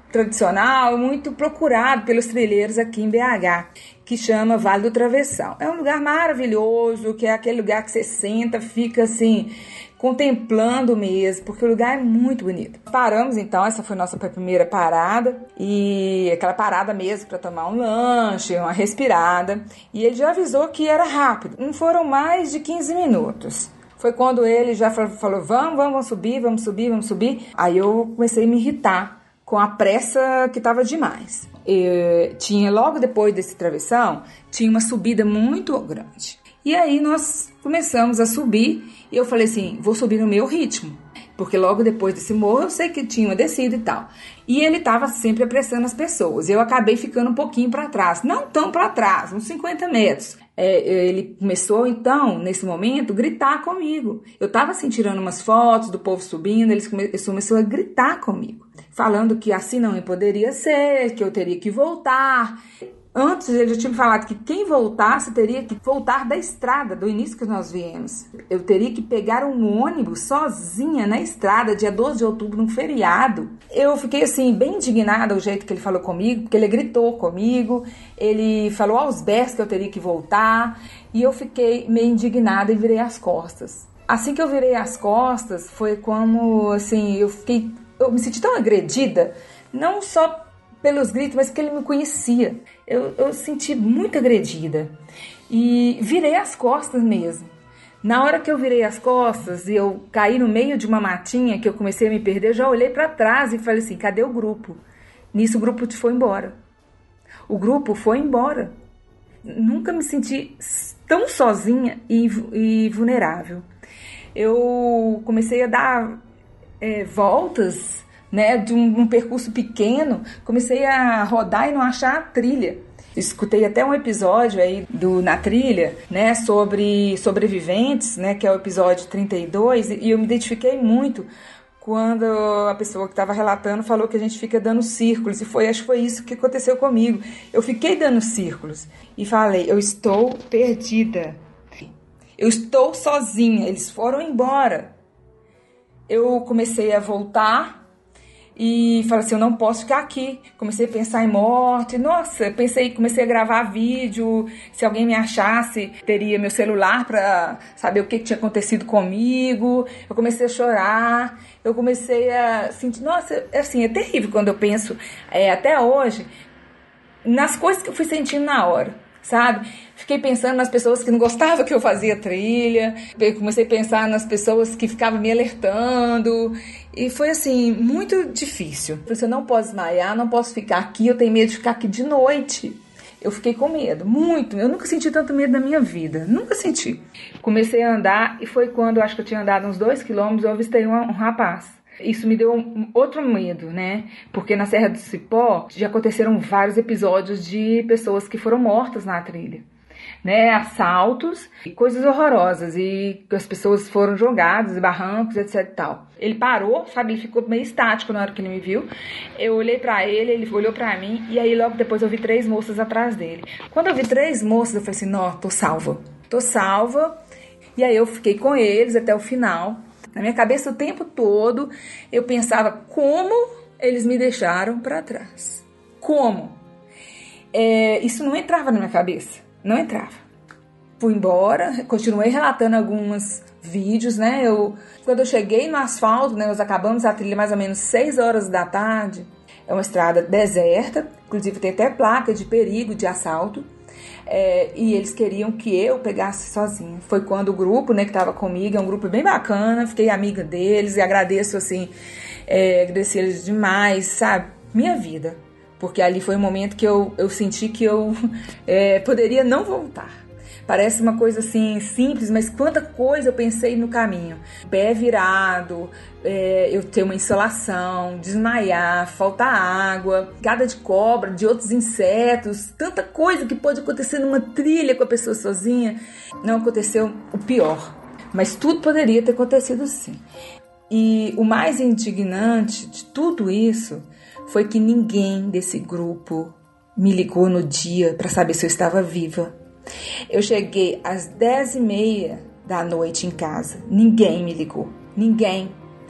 [SPEAKER 6] tradicional, muito procurado pelos trilheiros aqui em B H, que chama Vale do Travessão. É um lugar maravilhoso, que é aquele lugar que você senta, fica assim, contemplando mesmo, porque o lugar é muito bonito. Paramos então, essa foi nossa primeira parada, e aquela parada mesmo para tomar um lanche, uma respirada, e ele já avisou que era rápido, não foram mais de quinze minutos. Foi quando ele já falou, vamos, vamos subir, vamos subir, vamos subir. Aí eu comecei a me irritar com a pressa que estava demais. Eu, tinha, logo depois desse travessão, tinha uma subida muito grande. E aí nós começamos a subir e eu falei assim, vou subir no meu ritmo. Porque logo depois desse morro eu sei que tinha uma descida e tal. E ele estava sempre apressando as pessoas. Eu acabei ficando um pouquinho para trás. Não tão para trás, uns cinquenta metros. É, ele começou então, nesse momento, gritar comigo. Eu estava assim tirando umas fotos do povo subindo, eles come- eles começaram a gritar comigo. Falando que assim não poderia ser, que eu teria que voltar. Antes ele já tinha falado que quem voltasse teria que voltar da estrada, do início que nós viemos. Eu teria que pegar um ônibus sozinha na estrada, dia doze de outubro, num feriado. Eu fiquei assim, bem indignada o jeito que ele falou comigo, porque ele gritou comigo, ele falou aos berros que eu teria que voltar, e eu fiquei meio indignada e virei as costas. Assim que eu virei as costas, foi como, assim, eu fiquei, eu me senti tão agredida, não só pelos gritos, mas porque ele me conhecia. Eu, eu senti muito agredida e virei as costas mesmo. Na hora que eu virei as costas e eu caí no meio de uma matinha, que eu comecei a me perder, eu já olhei para trás e falei assim, cadê o grupo? Nisso o grupo foi embora. O grupo foi embora. Nunca me senti tão sozinha e, e vulnerável. Eu comecei a dar é, voltas, né, de um, um percurso pequeno, comecei a rodar e não achar a trilha. Escutei até um episódio aí do Na Trilha, né, sobre sobreviventes, né, que é o episódio trinta e dois, e eu me identifiquei muito quando a pessoa que estava relatando falou que a gente fica dando círculos, e foi, acho que foi isso que aconteceu comigo. Eu fiquei dando círculos e falei, eu estou perdida, eu estou sozinha, eles foram embora. Eu comecei a voltar e falei assim, eu não posso ficar aqui. Comecei a pensar em morte. Nossa, pensei, comecei a gravar vídeo. Se alguém me achasse, teria meu celular para saber o que, que tinha acontecido comigo. Eu comecei a chorar. Eu comecei a sentir... Nossa, assim, é terrível quando eu penso, é, até hoje, nas coisas que eu fui sentindo na hora, sabe? Fiquei pensando nas pessoas que não gostavam que eu fazia trilha, eu comecei a pensar nas pessoas que ficavam me alertando, e foi assim, muito difícil. Eu não posso desmaiar, não posso ficar aqui, eu tenho medo de ficar aqui de noite. Eu fiquei com medo, muito, eu nunca senti tanto medo na minha vida, nunca senti. Comecei a andar, e foi quando eu acho que eu tinha andado uns dois quilômetros, eu avistei um, um rapaz. Isso me deu um, outro medo, né? Porque na Serra do Cipó já aconteceram vários episódios de pessoas que foram mortas na trilha, né? Assaltos e coisas horrorosas, e as pessoas foram jogadas em barrancos, etc e tal. Ele parou, sabe? Ele ficou meio estático na hora que ele me viu. Eu olhei pra ele, ele olhou pra mim, e aí logo depois eu vi três moças atrás dele. Quando eu vi três moças, eu falei assim, não, tô salva. Tô salva. E aí eu fiquei com eles até o final. Na minha cabeça o tempo todo eu pensava como eles me deixaram para trás. Como? É, isso não entrava na minha cabeça. Não entrava. Fui embora, continuei relatando alguns vídeos, né? Eu, quando eu cheguei no asfalto, né? Nós acabamos a trilha mais ou menos seis horas da tarde. É uma estrada deserta, inclusive tem até placa de perigo de assalto. É, e eles queriam que eu pegasse sozinha. Foi quando o grupo, né, que estava comigo, é um grupo bem bacana, fiquei amiga deles e agradeço, assim, é, agradeci eles demais, sabe? Minha vida. Porque ali foi um momento que eu, eu senti que eu é, poderia não voltar. Parece uma coisa assim simples, mas quanta coisa eu pensei no caminho. Pé virado, é, eu ter uma insolação, desmaiar, faltar água, picada de cobra, de outros insetos, tanta coisa que pode acontecer numa trilha com a pessoa sozinha. Não aconteceu o pior, mas tudo poderia ter acontecido sim. E o mais indignante de tudo isso foi que ninguém desse grupo me ligou no dia para saber se eu estava viva. Eu cheguei às dez e meia da noite em casa. Ninguém me ligou. Ninguém.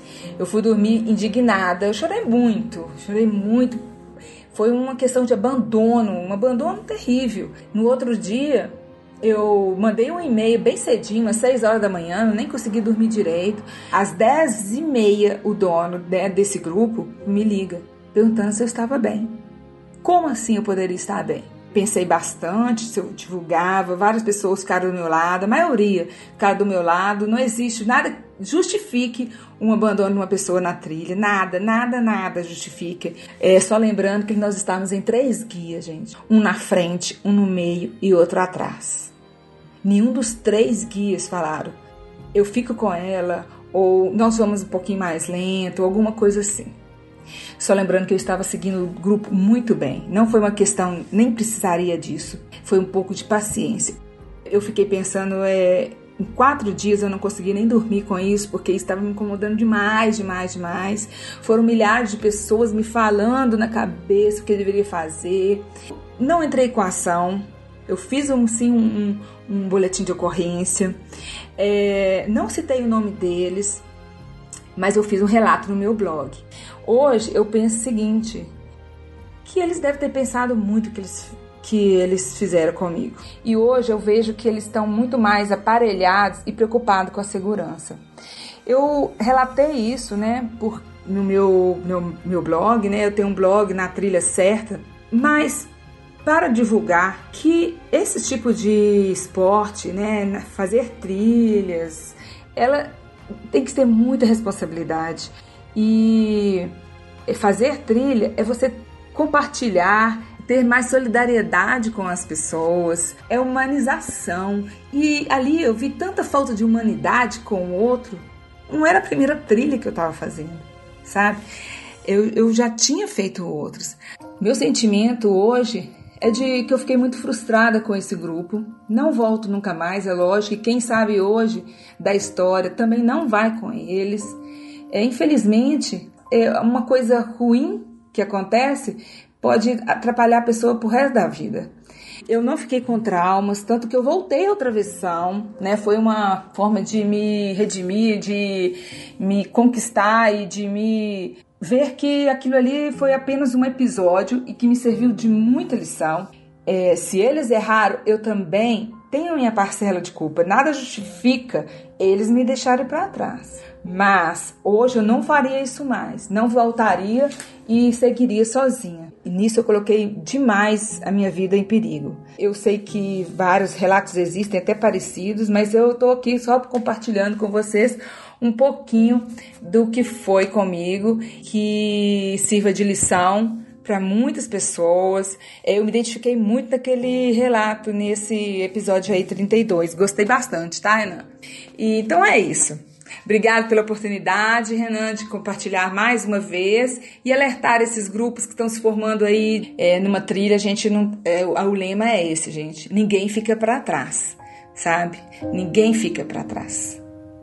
[SPEAKER 6] Eu fui dormir indignada, eu chorei muito, chorei muito. Foi uma questão de abandono, um abandono terrível. No outro dia, eu mandei um e-mail bem cedinho, às seis horas da manhã, eu nem consegui dormir direito. Às dez e meia, o dono desse grupo me liga, perguntando se eu estava bem. Como assim eu poderia estar bem? Pensei bastante se eu divulgava, várias pessoas ficaram do meu lado, a maioria ficaram do meu lado. Não existe nada que justifique um abandono de uma pessoa na trilha, nada, nada, nada justifica. É só lembrando que nós estávamos em três guias, gente. Um na frente, um no meio e outro atrás. Nenhum dos três guias falaram, eu fico com ela, ou nós vamos um pouquinho mais lento, ou alguma coisa assim. Só lembrando que eu estava seguindo o grupo muito bem. Não foi uma questão, nem precisaria disso. Foi um pouco de paciência. Eu fiquei pensando, é, em quatro dias eu não consegui nem dormir com isso, porque estava me incomodando demais, demais, demais. Foram milhares de pessoas me falando na cabeça o que eu deveria fazer. Não entrei com ação. Eu fiz um, sim, um, um boletim de ocorrência. É, não citei o nome deles, mas eu fiz um relato no meu blog. Hoje eu penso o seguinte, que eles devem ter pensado muito que eles, que eles fizeram comigo. E hoje eu vejo que eles estão muito mais aparelhados e preocupados com a segurança. Eu relatei isso, né, por, no meu, meu, meu blog, né, eu tenho um blog na Trilha Certa, mas para divulgar que esse tipo de esporte, né, fazer trilhas, ela tem que ter muita responsabilidade. E fazer trilha é você compartilhar, ter mais solidariedade com as pessoas, é humanização. E ali eu vi tanta falta de humanidade com o outro. Não era a primeira trilha que eu estava fazendo, sabe? Eu, eu já tinha feito outros. Meu sentimento hoje é de que eu fiquei muito frustrada com esse grupo. Não volto nunca mais, é lógico. E quem sabe hoje da história também não vai com eles. É, infelizmente, é uma coisa ruim que acontece pode atrapalhar a pessoa pro resto da vida. Eu não fiquei com traumas, tanto que eu voltei outra versão, né? Foi uma forma de me redimir, de me conquistar e de me ver que aquilo ali foi apenas um episódio e que me serviu de muita lição. É, se eles erraram, eu também tenho minha parcela de culpa. Nada justifica eles me deixarem para trás. Mas hoje eu não faria isso mais, não voltaria e seguiria sozinha. E nisso eu coloquei demais a minha vida em perigo. Eu sei que vários relatos existem, até parecidos, mas eu estou aqui só compartilhando com vocês um pouquinho do que foi comigo, que sirva de lição para muitas pessoas. Eu me identifiquei muito naquele relato, nesse episódio aí trinta e dois. Gostei bastante, tá, Renan? E, então é isso. Obrigada pela oportunidade, Renan, de compartilhar mais uma vez e alertar esses grupos que estão se formando aí é, numa trilha. A gente não, é, o lema é esse, gente. Ninguém fica para trás, sabe? Ninguém fica para trás.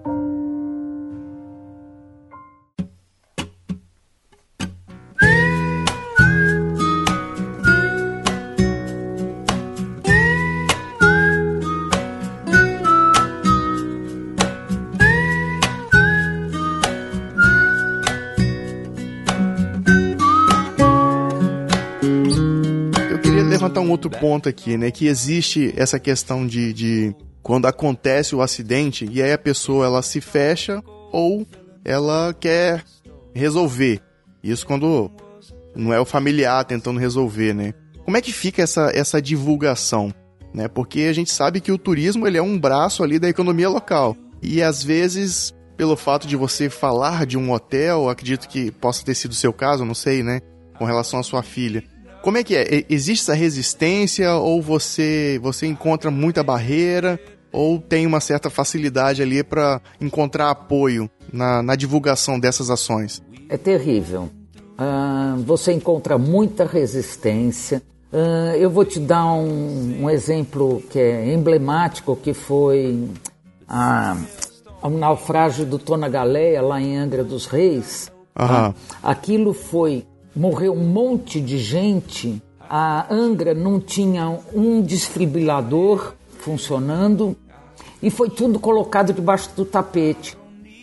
[SPEAKER 2] Levantar um outro ponto aqui, né, que existe essa questão de, de quando acontece o acidente e aí a pessoa ela se fecha ou ela quer resolver. Isso quando não é o familiar tentando resolver, né? Como é que fica essa, essa divulgação, né? Porque a gente sabe que o turismo ele é um braço ali da economia local e às vezes pelo fato de você falar de um hotel, acredito que possa ter sido o seu caso, não sei, né, com relação à sua filha. Como é que é? Existe essa resistência ou você, você encontra muita barreira ou tem uma certa facilidade ali para encontrar apoio na, na divulgação dessas ações?
[SPEAKER 4] É terrível. Uh, você encontra muita resistência. Uh, eu vou te dar um, um exemplo que é emblemático, que foi a, o naufrágio do Tona Galeia lá em Angra dos Reis.
[SPEAKER 2] Aham.
[SPEAKER 4] Uh, aquilo foi... Morreu um monte de gente, a Angra não tinha um desfibrilador funcionando e foi tudo colocado debaixo do tapete.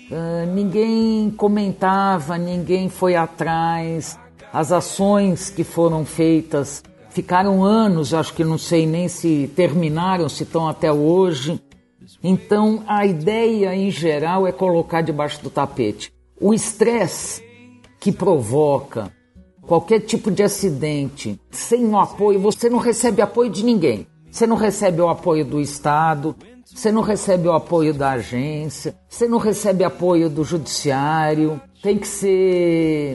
[SPEAKER 4] uh, ninguém comentava, ninguém foi atrás. As ações que foram feitas ficaram anos, acho que não sei nem se terminaram, se estão até hoje. Então, a ideia em geral é colocar debaixo do tapete. O estresse que provoca qualquer tipo de acidente, sem o apoio, você não recebe apoio de ninguém. Você não recebe o apoio do Estado, você não recebe o apoio da agência, você não recebe apoio do judiciário. Tem que ser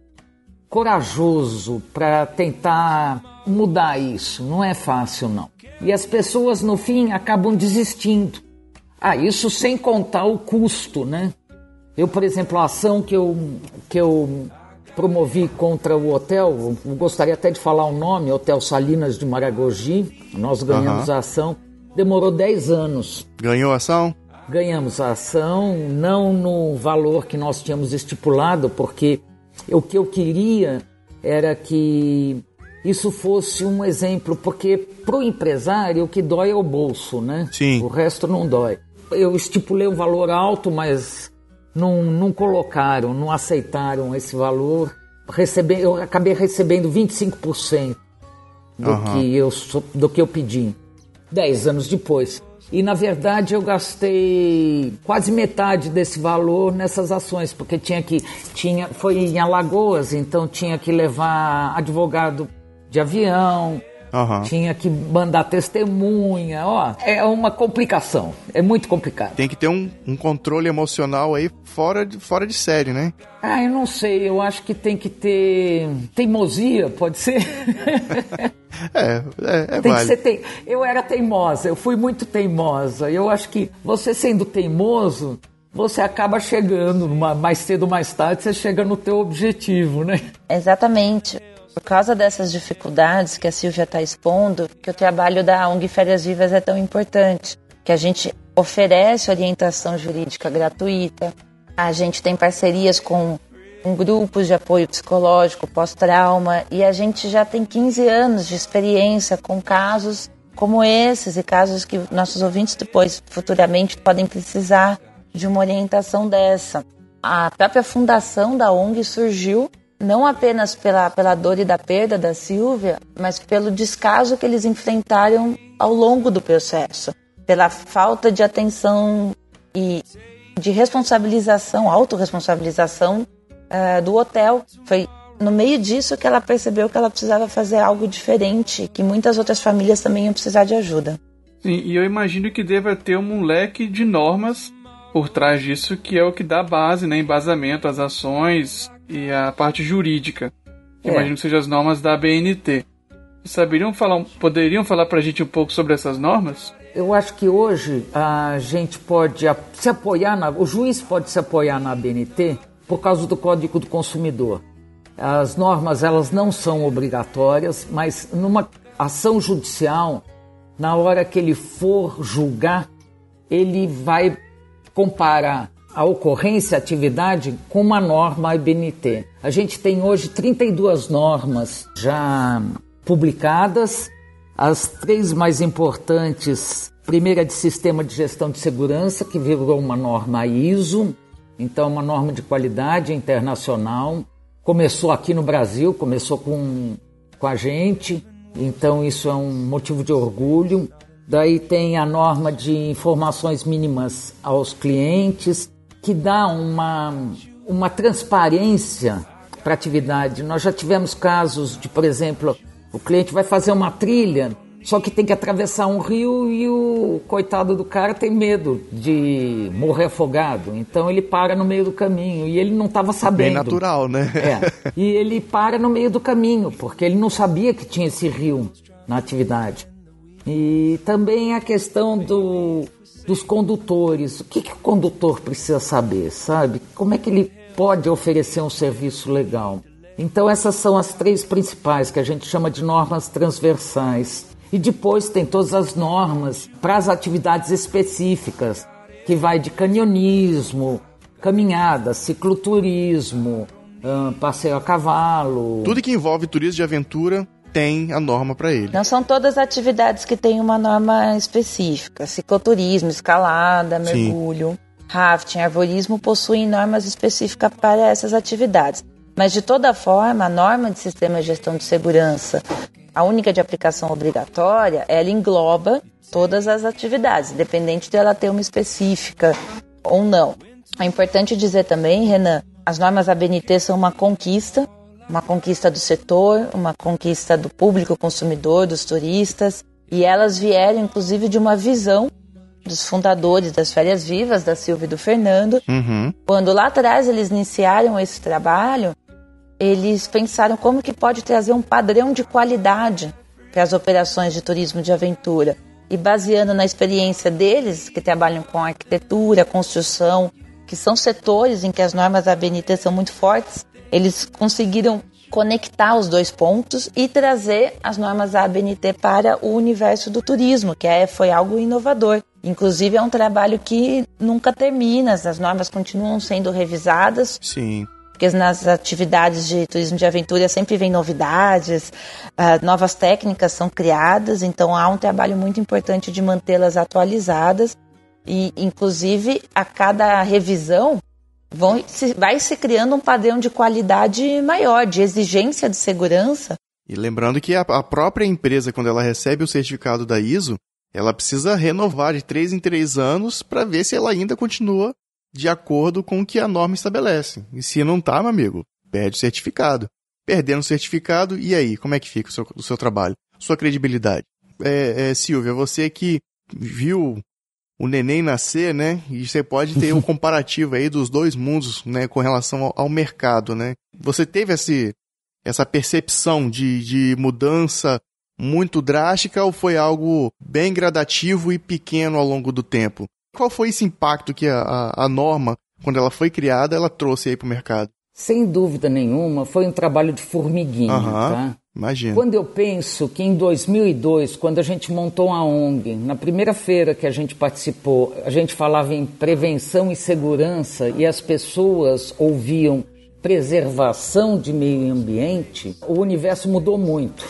[SPEAKER 4] corajoso para tentar mudar isso. Não é fácil, não. E as pessoas, no fim, acabam desistindo. Ah, isso sem contar o custo, né? Eu, por exemplo, a ação que eu, que eu promovi contra o hotel, eu gostaria até de falar o nome, Hotel Salinas de Maragogi, nós ganhamos uhum. a ação, demorou dez anos.
[SPEAKER 2] Ganhou a ação?
[SPEAKER 4] Ganhamos a ação, não no valor que nós tínhamos estipulado, porque o que eu queria era que isso fosse um exemplo, porque para o empresário o que dói é o bolso, né?
[SPEAKER 2] Sim.
[SPEAKER 4] O resto não dói. Eu estipulei um valor alto, mas não, não colocaram, não aceitaram esse valor. Recebi, eu acabei recebendo vinte e cinco por cento do, uhum. que eu, do que eu pedi, dez anos depois. E, na verdade, eu gastei quase metade desse valor nessas ações, porque tinha que, tinha, foi em Alagoas, então tinha que levar advogado de avião, uhum. tinha que mandar testemunha, ó, é uma complicação, é muito complicado.
[SPEAKER 2] Tem que ter um, um controle emocional aí fora de, fora de série, né?
[SPEAKER 4] Ah, eu não sei, eu acho que tem que ter teimosia, pode ser?
[SPEAKER 2] É, é, é
[SPEAKER 4] tem
[SPEAKER 2] vale.
[SPEAKER 4] que ser te... Eu era teimosa, eu fui muito teimosa, eu acho que você sendo teimoso, você acaba chegando, numa, mais cedo ou mais tarde, você chega no teu objetivo, né?
[SPEAKER 3] Exatamente. Por causa dessas dificuldades que a Silvia está expondo, que o trabalho da ONG Férias Vivas é tão importante, que a gente oferece orientação jurídica gratuita, a gente tem parcerias com, com grupos de apoio psicológico, pós-trauma, e a gente já tem quinze anos de experiência com casos como esses e casos que nossos ouvintes depois, futuramente, podem precisar de uma orientação dessa. A própria fundação da ONG surgiu não apenas pela, pela dor e da perda da Silvia, mas pelo descaso que eles enfrentaram ao longo do processo, pela falta de atenção e de responsabilização, autorresponsabilização uh, do hotel. Foi no meio disso que ela percebeu que ela precisava fazer algo diferente, que muitas outras famílias também iam precisar de ajuda.
[SPEAKER 5] Sim, e eu imagino que deva ter um leque de normas por trás disso, que é o que dá base, né, embasamento às ações e a parte jurídica. É. Imagino que sejam as normas da A B N T. Saberiam falar, poderiam falar pra gente um pouco sobre essas normas?
[SPEAKER 4] Eu acho que hoje a gente pode se apoiar, na, o juiz pode se apoiar na A B N T por causa do Código do Consumidor. As normas, elas não são obrigatórias, mas numa ação judicial, na hora que ele for julgar, ele vai comparar a ocorrência, a atividade, com uma norma A B N T. A gente tem hoje trinta e duas normas já publicadas. As três mais importantes, primeira é de Sistema de Gestão de Segurança, que virou uma norma I S O, então uma norma de qualidade internacional. Começou aqui no Brasil, começou com, com a gente, então isso é um motivo de orgulho. Daí tem a norma de informações mínimas aos clientes, que dá uma, uma transparência para a atividade. Nós já tivemos casos de, por exemplo, o cliente vai fazer uma trilha, só que tem que atravessar um rio e o coitado do cara tem medo de morrer afogado. Então ele para no meio do caminho e ele não estava sabendo.
[SPEAKER 2] Bem natural, né?
[SPEAKER 4] É. E ele para no meio do caminho, porque ele não sabia que tinha esse rio na atividade. E também a questão do, dos condutores. O que, que o condutor precisa saber, sabe? Como é que ele pode oferecer um serviço legal? Então essas são as três principais, que a gente chama de normas transversais. E depois tem todas as normas para as atividades específicas, que vai de canionismo, caminhada, cicloturismo, uh, passeio a cavalo.
[SPEAKER 2] Tudo que envolve turismo de aventura tem a norma para ele.
[SPEAKER 3] Não são todas as atividades que têm uma norma específica. Cicloturismo, escalada, mergulho.
[SPEAKER 2] Sim.
[SPEAKER 3] rafting, arborismo possuem normas específicas para essas atividades. Mas, de toda forma, a norma de sistema de gestão de segurança, a única de aplicação obrigatória, ela engloba todas as atividades, independente dela ter uma específica ou não. É importante dizer também, Renan, as normas A B N T são uma conquista, uma conquista do setor, uma conquista do público consumidor, dos turistas, e elas vieram, inclusive, de uma visão dos fundadores das Férias Vivas, da Silvia e do Fernando.
[SPEAKER 2] Uhum.
[SPEAKER 3] Quando lá atrás eles iniciaram esse trabalho, eles pensaram como que pode trazer um padrão de qualidade para as operações de turismo de aventura. E baseando na experiência deles, que trabalham com arquitetura, construção, que são setores em que as normas da A B N T são muito fortes, eles conseguiram conectar os dois pontos e trazer as normas da A B N T para o universo do turismo, que é, foi algo inovador. Inclusive é um trabalho que nunca termina, as normas continuam sendo revisadas.
[SPEAKER 2] Sim.
[SPEAKER 3] Porque nas atividades de turismo de aventura sempre vem novidades, uh, novas técnicas são criadas, então há um trabalho muito importante de mantê-las atualizadas e, inclusive, a cada revisão vão, se, vai se criando um padrão de qualidade maior, de exigência de segurança.
[SPEAKER 2] E lembrando que a, a própria empresa, quando ela recebe o certificado da I S O, ela precisa renovar de três em três anos para ver se ela ainda continua de acordo com o que a norma estabelece. E se não tá, meu amigo, perde o certificado. Perdendo o certificado, e aí? Como é que fica o seu, o seu trabalho? Sua credibilidade? É, é, Silvia, você que viu o neném nascer, né? E você pode ter um comparativo aí dos dois mundos, né? Com relação ao, ao mercado, né? Você teve esse, essa percepção de, de mudança muito drástica ou foi algo bem gradativo e pequeno ao longo do tempo? Qual foi esse impacto que a, a, a norma, quando ela foi criada, ela trouxe aí para o mercado?
[SPEAKER 4] Sem dúvida nenhuma, foi um trabalho de formiguinha,
[SPEAKER 2] uhum,
[SPEAKER 4] tá?
[SPEAKER 2] Imagino.
[SPEAKER 4] Quando eu penso que em dois mil e dois, quando a gente montou a ONG, na primeira feira que a gente participou, a gente falava em prevenção e segurança e as pessoas ouviam preservação de meio ambiente, o universo mudou muito.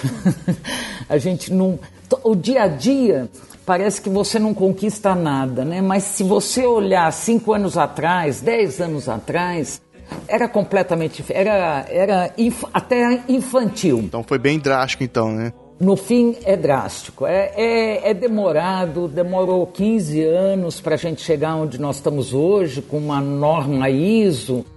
[SPEAKER 4] A gente não... O dia a dia... Parece que você não conquista nada, né? Mas se você olhar cinco anos atrás, dez anos atrás, era completamente... Era, era inf, até infantil.
[SPEAKER 2] Então foi bem drástico, então, né?
[SPEAKER 4] No fim, é drástico. É, é, é demorado, demorou quinze anos para a gente chegar onde nós estamos hoje, com uma norma I S O,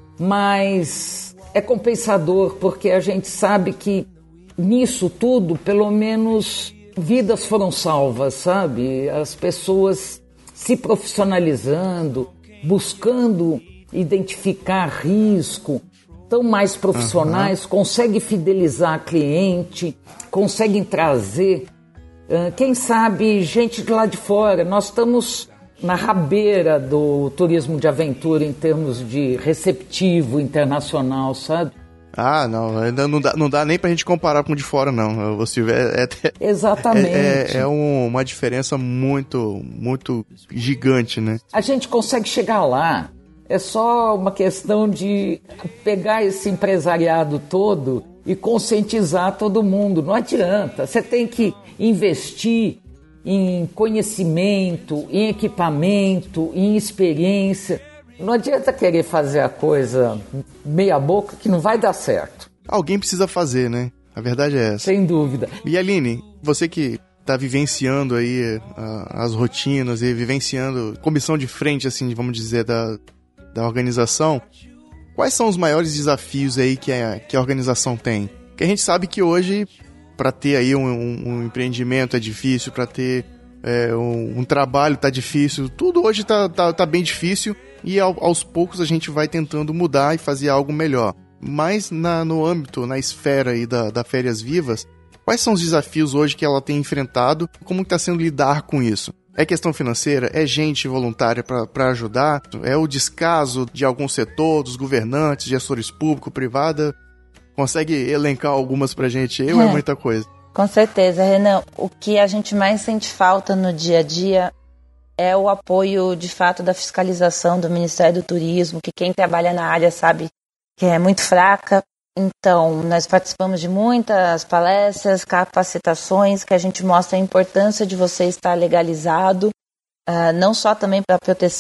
[SPEAKER 4] mas é compensador, porque a gente sabe que nisso tudo, pelo menos... vidas foram salvas, sabe? As pessoas se profissionalizando, buscando identificar risco, estão mais profissionais, uhum. Conseguem fidelizar cliente, conseguem trazer, uh, quem sabe, gente de lá de fora. Nós estamos na rabeira do turismo de aventura em termos de receptivo internacional, sabe?
[SPEAKER 2] Ah, não, ainda não dá, não dá nem pra gente comparar com o de fora, não. Você é, é,
[SPEAKER 4] Exatamente.
[SPEAKER 2] É, é, é um, uma diferença muito, muito gigante, né?
[SPEAKER 4] A gente consegue chegar lá. É só uma questão de pegar esse empresariado todo e conscientizar todo mundo. Não adianta. Você tem que investir em conhecimento, em equipamento, em experiência. Não adianta querer fazer a coisa meia boca que não vai dar certo.
[SPEAKER 2] Alguém precisa fazer, né? A verdade é essa.
[SPEAKER 4] Sem dúvida.
[SPEAKER 2] E Aline, você que está vivenciando aí uh, as rotinas e vivenciando comissão de frente, assim, vamos dizer, da, da organização, quais são os maiores desafios aí que a, que a organização tem? Porque a gente sabe que hoje, para ter aí um, um, um empreendimento é difícil, para ter é, um, um trabalho tá difícil, tudo hoje tá, tá, tá bem difícil. E ao, aos poucos a gente vai tentando mudar e fazer algo melhor. Mas na, no âmbito, na esfera aí da, da Férias Vivas, quais são os desafios hoje que ela tem enfrentado? Como está sendo lidar com isso? É questão financeira? É gente voluntária para ajudar? É o descaso de algum setor, dos governantes, gestores públicos, privada? Consegue elencar algumas pra gente aí, é. Ou é muita coisa?
[SPEAKER 3] Com certeza, Renan. O que a gente mais sente falta no dia a dia é o apoio, de fato, da fiscalização do Ministério do Turismo, que quem trabalha na área sabe que é muito fraca. Então, nós participamos de muitas palestras, capacitações, que a gente mostra a importância de você estar legalizado, uh, não só também para a proteção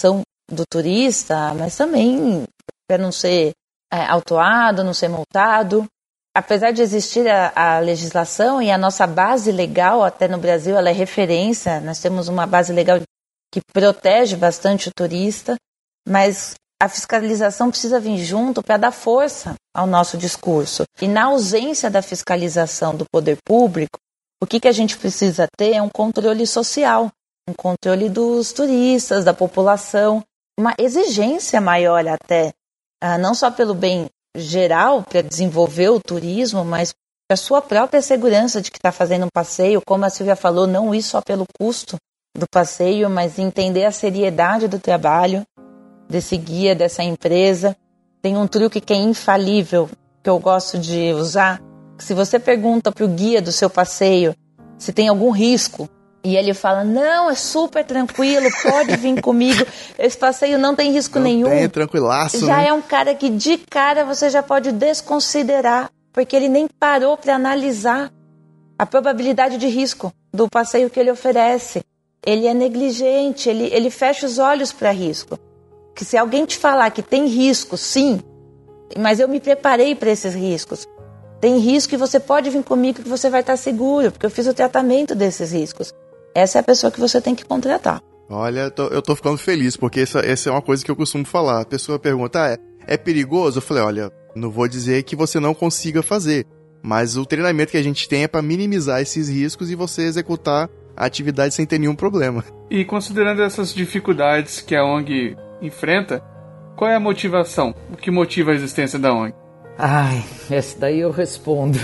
[SPEAKER 3] do turista, mas também para não ser é, autuado, não ser multado. Apesar de existir a, a legislação e a nossa base legal, até no Brasil, ela é referência, nós temos uma base legal que protege bastante o turista, mas a fiscalização precisa vir junto para dar força ao nosso discurso. E na ausência da fiscalização do poder público, o que, que a gente precisa ter é um controle social, um controle dos turistas, da população, uma exigência maior até, ah, não só pelo bem geral, para desenvolver o turismo, mas para a sua própria segurança de que está fazendo um passeio, como a Silvia falou, não ir só pelo custo do passeio, mas entender a seriedade do trabalho desse guia, dessa empresa. Tem um truque que é infalível, que eu gosto de usar. Se você pergunta para o guia do seu passeio se tem algum risco, e ele fala, não, é super tranquilo, pode vir comigo, esse passeio não tem risco
[SPEAKER 2] não
[SPEAKER 3] nenhum.
[SPEAKER 2] Tem, tranquilaço,
[SPEAKER 3] já
[SPEAKER 2] né?
[SPEAKER 3] é um cara que de cara você já pode desconsiderar, porque ele nem parou para analisar a probabilidade de risco do passeio que ele oferece. Ele é negligente, ele, ele fecha os olhos para risco. Que se alguém te falar que tem risco, sim, mas eu me preparei para esses riscos. Tem risco e você pode vir comigo que você vai estar seguro, porque eu fiz o tratamento desses riscos. Essa é a pessoa que você tem que contratar.
[SPEAKER 2] Olha, eu tô, eu tô ficando feliz, porque essa, essa é uma coisa que eu costumo falar. A pessoa pergunta, ah, é, é perigoso? Eu falei, olha, não vou dizer que você não consiga fazer, mas o treinamento que a gente tem é para minimizar esses riscos e você executar a atividade sem ter nenhum problema.
[SPEAKER 5] E considerando essas dificuldades que a O N G enfrenta, qual é a motivação? O que motiva a existência da O N G?
[SPEAKER 4] Ai, essa daí eu respondo.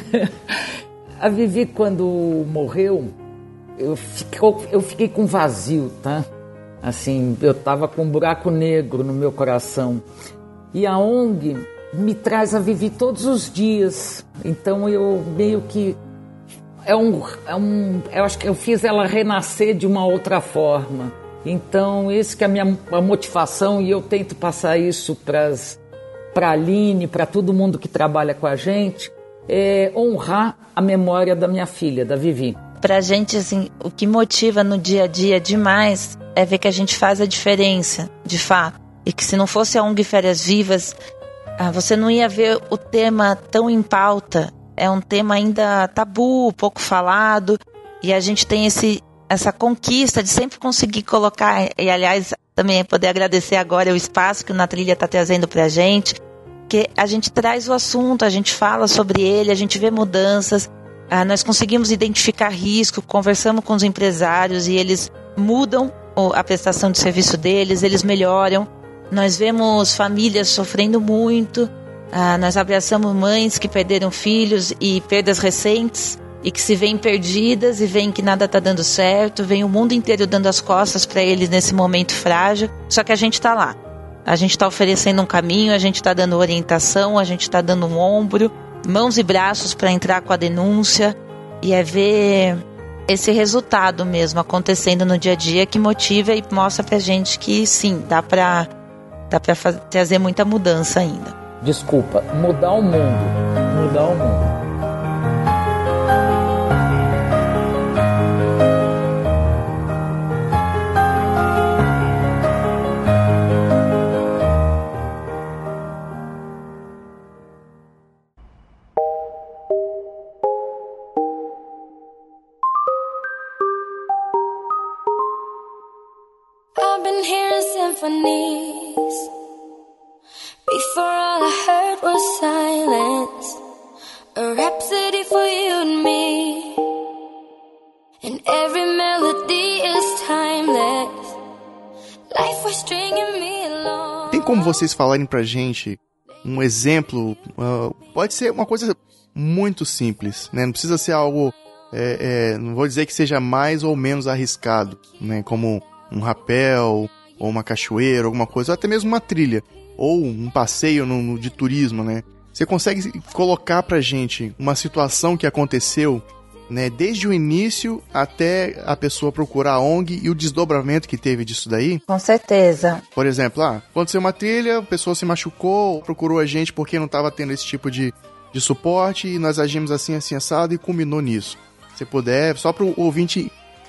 [SPEAKER 4] A Vivi, quando morreu, eu, ficou, eu fiquei com vazio, tá? Assim, eu tava com um buraco negro no meu coração. E a O N G me traz a Vivi todos os dias. Então eu meio que... É um, é um, eu acho que eu fiz ela renascer de uma outra forma. Então, esse que é a minha a motivação, e eu tento passar isso para a Aline, para todo mundo que trabalha com a gente, é honrar a memória da minha filha, da Vivi.
[SPEAKER 3] Pra gente, assim, o que motiva no dia a dia demais é ver que a gente faz a diferença, de fato. E que se não fosse a O N G Férias Vivas, você não ia ver o tema tão em pauta. É um tema ainda tabu, pouco falado, e a gente tem esse, essa conquista de sempre conseguir colocar, e aliás, também poder agradecer agora o espaço que o Na Trilha está trazendo pra gente, que a gente traz o assunto, a gente fala sobre ele, a gente vê mudanças, ah, nós conseguimos identificar risco, conversamos com os empresários e eles mudam a prestação de serviço deles, eles melhoram. Nós vemos famílias sofrendo muito, ah, nós abraçamos mães que perderam filhos e perdas recentes e que se veem perdidas e veem que nada está dando certo, vem o mundo inteiro dando as costas para eles nesse momento frágil, só que a gente está lá. A gente está oferecendo um caminho, a gente está dando orientação, a gente está dando um ombro, mãos e braços para entrar com a denúncia, e é ver esse resultado mesmo acontecendo no dia a dia que motiva e mostra pra gente que sim, dá pra, dá pra fazer, trazer muita mudança ainda.
[SPEAKER 4] Desculpa, mudar o mundo, mudar o mundo.
[SPEAKER 7] I've been hearing symphonies. Before all I heard was silence. A rhapsody for you and me. And every melody is timeless. Life was stringing me along.
[SPEAKER 2] Tem como vocês falarem pra gente um exemplo? Uh, pode ser uma coisa muito simples, né? Não precisa ser algo... É, é, não vou dizer que seja mais ou menos arriscado, né? Como um rapel, ou uma cachoeira, alguma coisa, ou até mesmo uma trilha, ou um passeio no, no, de turismo, né? Você consegue colocar pra gente uma situação que aconteceu, né, desde o início até a pessoa procurar a O N G e o desdobramento que teve disso daí?
[SPEAKER 3] Com certeza.
[SPEAKER 2] Por exemplo, ah, aconteceu uma trilha, a pessoa se machucou, procurou a gente porque não estava tendo esse tipo de, de suporte, e nós agimos assim, assim, assado, e culminou nisso. Se puder, só para o ouvinte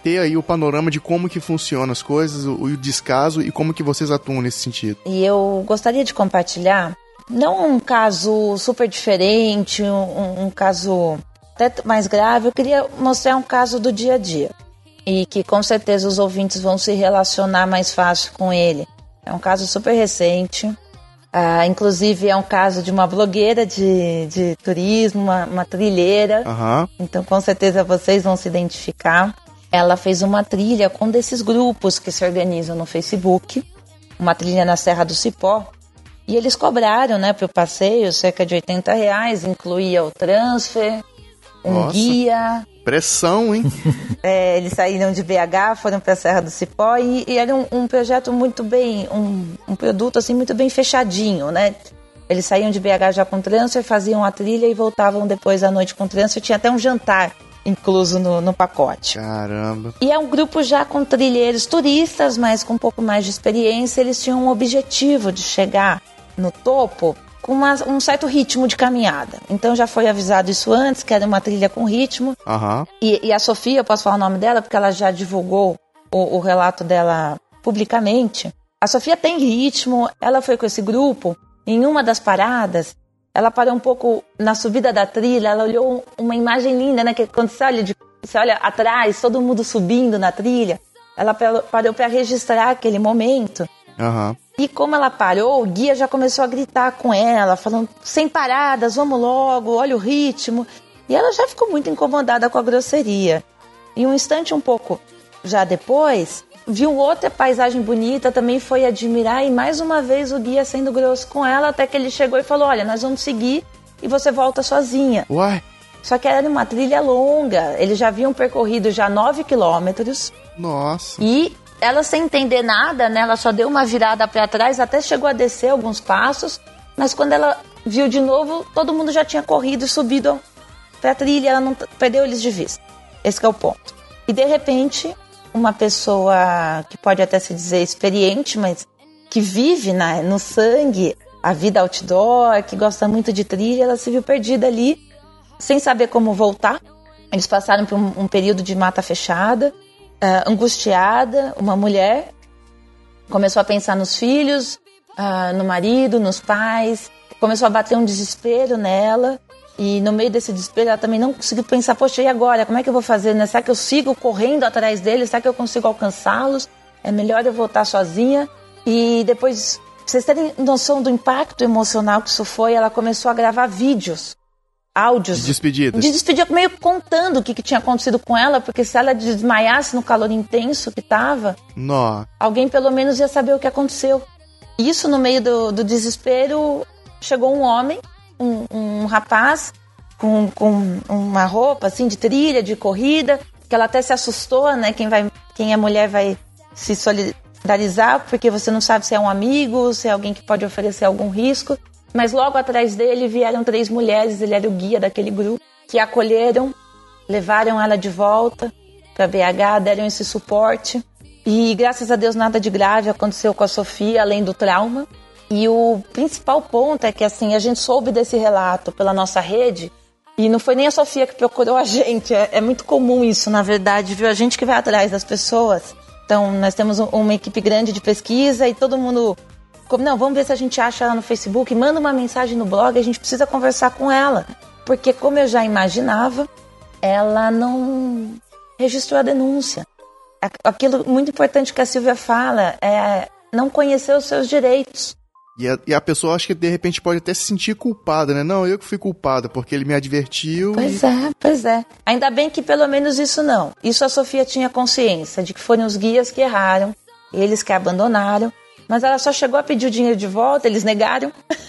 [SPEAKER 2] ter aí o panorama de como que funcionam as coisas, o, o descaso e como que vocês atuam nesse sentido.
[SPEAKER 3] E eu gostaria de compartilhar, não um caso super diferente, um, um caso até mais grave, eu queria mostrar um caso do dia a dia. E que com certeza os ouvintes vão se relacionar mais fácil com ele. É um caso super recente. Ah, inclusive é um caso de uma blogueira de, de turismo, uma, uma trilheira.
[SPEAKER 2] Uhum.
[SPEAKER 3] Então com certeza vocês vão se identificar. Ela fez uma trilha com um desses grupos que se organizam no Facebook. Uma trilha na Serra do Cipó. E eles cobraram, né, para o passeio cerca de oitenta reais. Incluía o transfer, um
[SPEAKER 2] Nossa,
[SPEAKER 3] guia.
[SPEAKER 2] Pressão, hein?
[SPEAKER 3] É, eles saíram de B H, foram para a Serra do Cipó e, e era um, um projeto muito bem, um, um produto assim muito bem fechadinho, né? Eles saíam de B H já com transfer, faziam a trilha e voltavam depois à noite com transfer. Tinha até um jantar incluso no, no pacote.
[SPEAKER 2] Caramba.
[SPEAKER 3] E é um grupo já com trilheiros turistas, mas com um pouco mais de experiência. Eles tinham um objetivo de chegar no topo com uma, um certo ritmo de caminhada. Então já foi avisado isso antes, que era uma trilha com ritmo.
[SPEAKER 2] Uhum.
[SPEAKER 3] E, e a Sofia, eu posso falar o nome dela, porque ela já divulgou o, o relato dela publicamente. A Sofia tem ritmo, ela foi com esse grupo. Em uma das paradas, ela parou um pouco na subida da trilha, ela olhou uma imagem linda, né? Que quando você olha, de, você olha atrás, todo mundo subindo na trilha. Ela parou para registrar aquele momento.
[SPEAKER 2] Uhum.
[SPEAKER 3] E como ela parou, o guia já começou a gritar com ela, falando, sem paradas, vamos logo, olha o ritmo. E ela já ficou muito incomodada com a grosseria. E um instante um pouco já depois, viu outra paisagem bonita, também foi admirar, e mais uma vez o guia sendo grosso com ela, até que ele chegou e falou, olha, nós vamos seguir e você volta sozinha.
[SPEAKER 2] Uai?
[SPEAKER 3] Só que era uma trilha longa, eles já haviam percorrido já nove quilômetros.
[SPEAKER 2] Nossa.
[SPEAKER 3] E ela, sem entender nada, né, ela só deu uma virada para trás, até chegou a descer alguns passos, mas quando ela viu de novo, todo mundo já tinha corrido e subido para a trilha, ela não perdeu eles de vista. Esse é o ponto. E de repente, uma pessoa que pode até se dizer experiente, mas que vive na, no sangue a vida outdoor, que gosta muito de trilha, ela se viu perdida ali, sem saber como voltar. Eles passaram por um, um período de mata fechada, Uh, angustiada, uma mulher começou a pensar nos filhos, uh, no marido, nos pais, começou a bater um desespero nela, e no meio desse desespero ela também não conseguiu pensar, poxa, e agora? Como é que eu vou fazer, né? Será que eu sigo correndo atrás deles? Será que eu consigo alcançá-los? É melhor eu voltar sozinha. E depois, pra vocês terem noção do impacto emocional que isso foi, ela começou a gravar vídeos, áudios
[SPEAKER 2] de despedida.
[SPEAKER 3] De despedida, meio contando o que, que tinha acontecido com ela, porque se ela desmaiasse no calor intenso que estava, alguém pelo menos ia saber o que aconteceu. Isso no meio do, do desespero, chegou um homem, um, um rapaz, com, com uma roupa assim de trilha, de corrida, que ela até se assustou, né? Quem, vai, quem é mulher vai se solidarizar, porque você não sabe se é um amigo, se é alguém que pode oferecer algum risco. Mas logo atrás dele vieram três mulheres, ele era o guia daquele grupo, que a acolheram, levaram ela de volta para B H, deram esse suporte. E graças a Deus nada de grave aconteceu com a Sofia, além do trauma. E o principal ponto é que assim, a gente soube desse relato pela nossa rede, e não foi nem a Sofia que procurou a gente, é, é muito comum isso, na verdade, viu? A gente que vai atrás das pessoas. Então nós temos uma equipe grande de pesquisa e todo mundo... Não, vamos ver se a gente acha ela no Facebook, manda uma mensagem no blog, a gente precisa conversar com ela. Porque, como eu já imaginava, ela não registrou a denúncia. Aquilo muito importante que a Silvia fala é não conhecer os seus direitos.
[SPEAKER 2] E a, e a pessoa, acho que de repente pode até se sentir culpada, né? Não, eu que fui culpada, porque ele me advertiu.
[SPEAKER 3] Pois
[SPEAKER 2] e...
[SPEAKER 3] é, pois é. Ainda bem que pelo menos isso não. Isso a Sofia tinha consciência de que foram os guias que erraram, eles que a abandonaram. Mas ela só chegou a pedir o dinheiro de volta, eles negaram.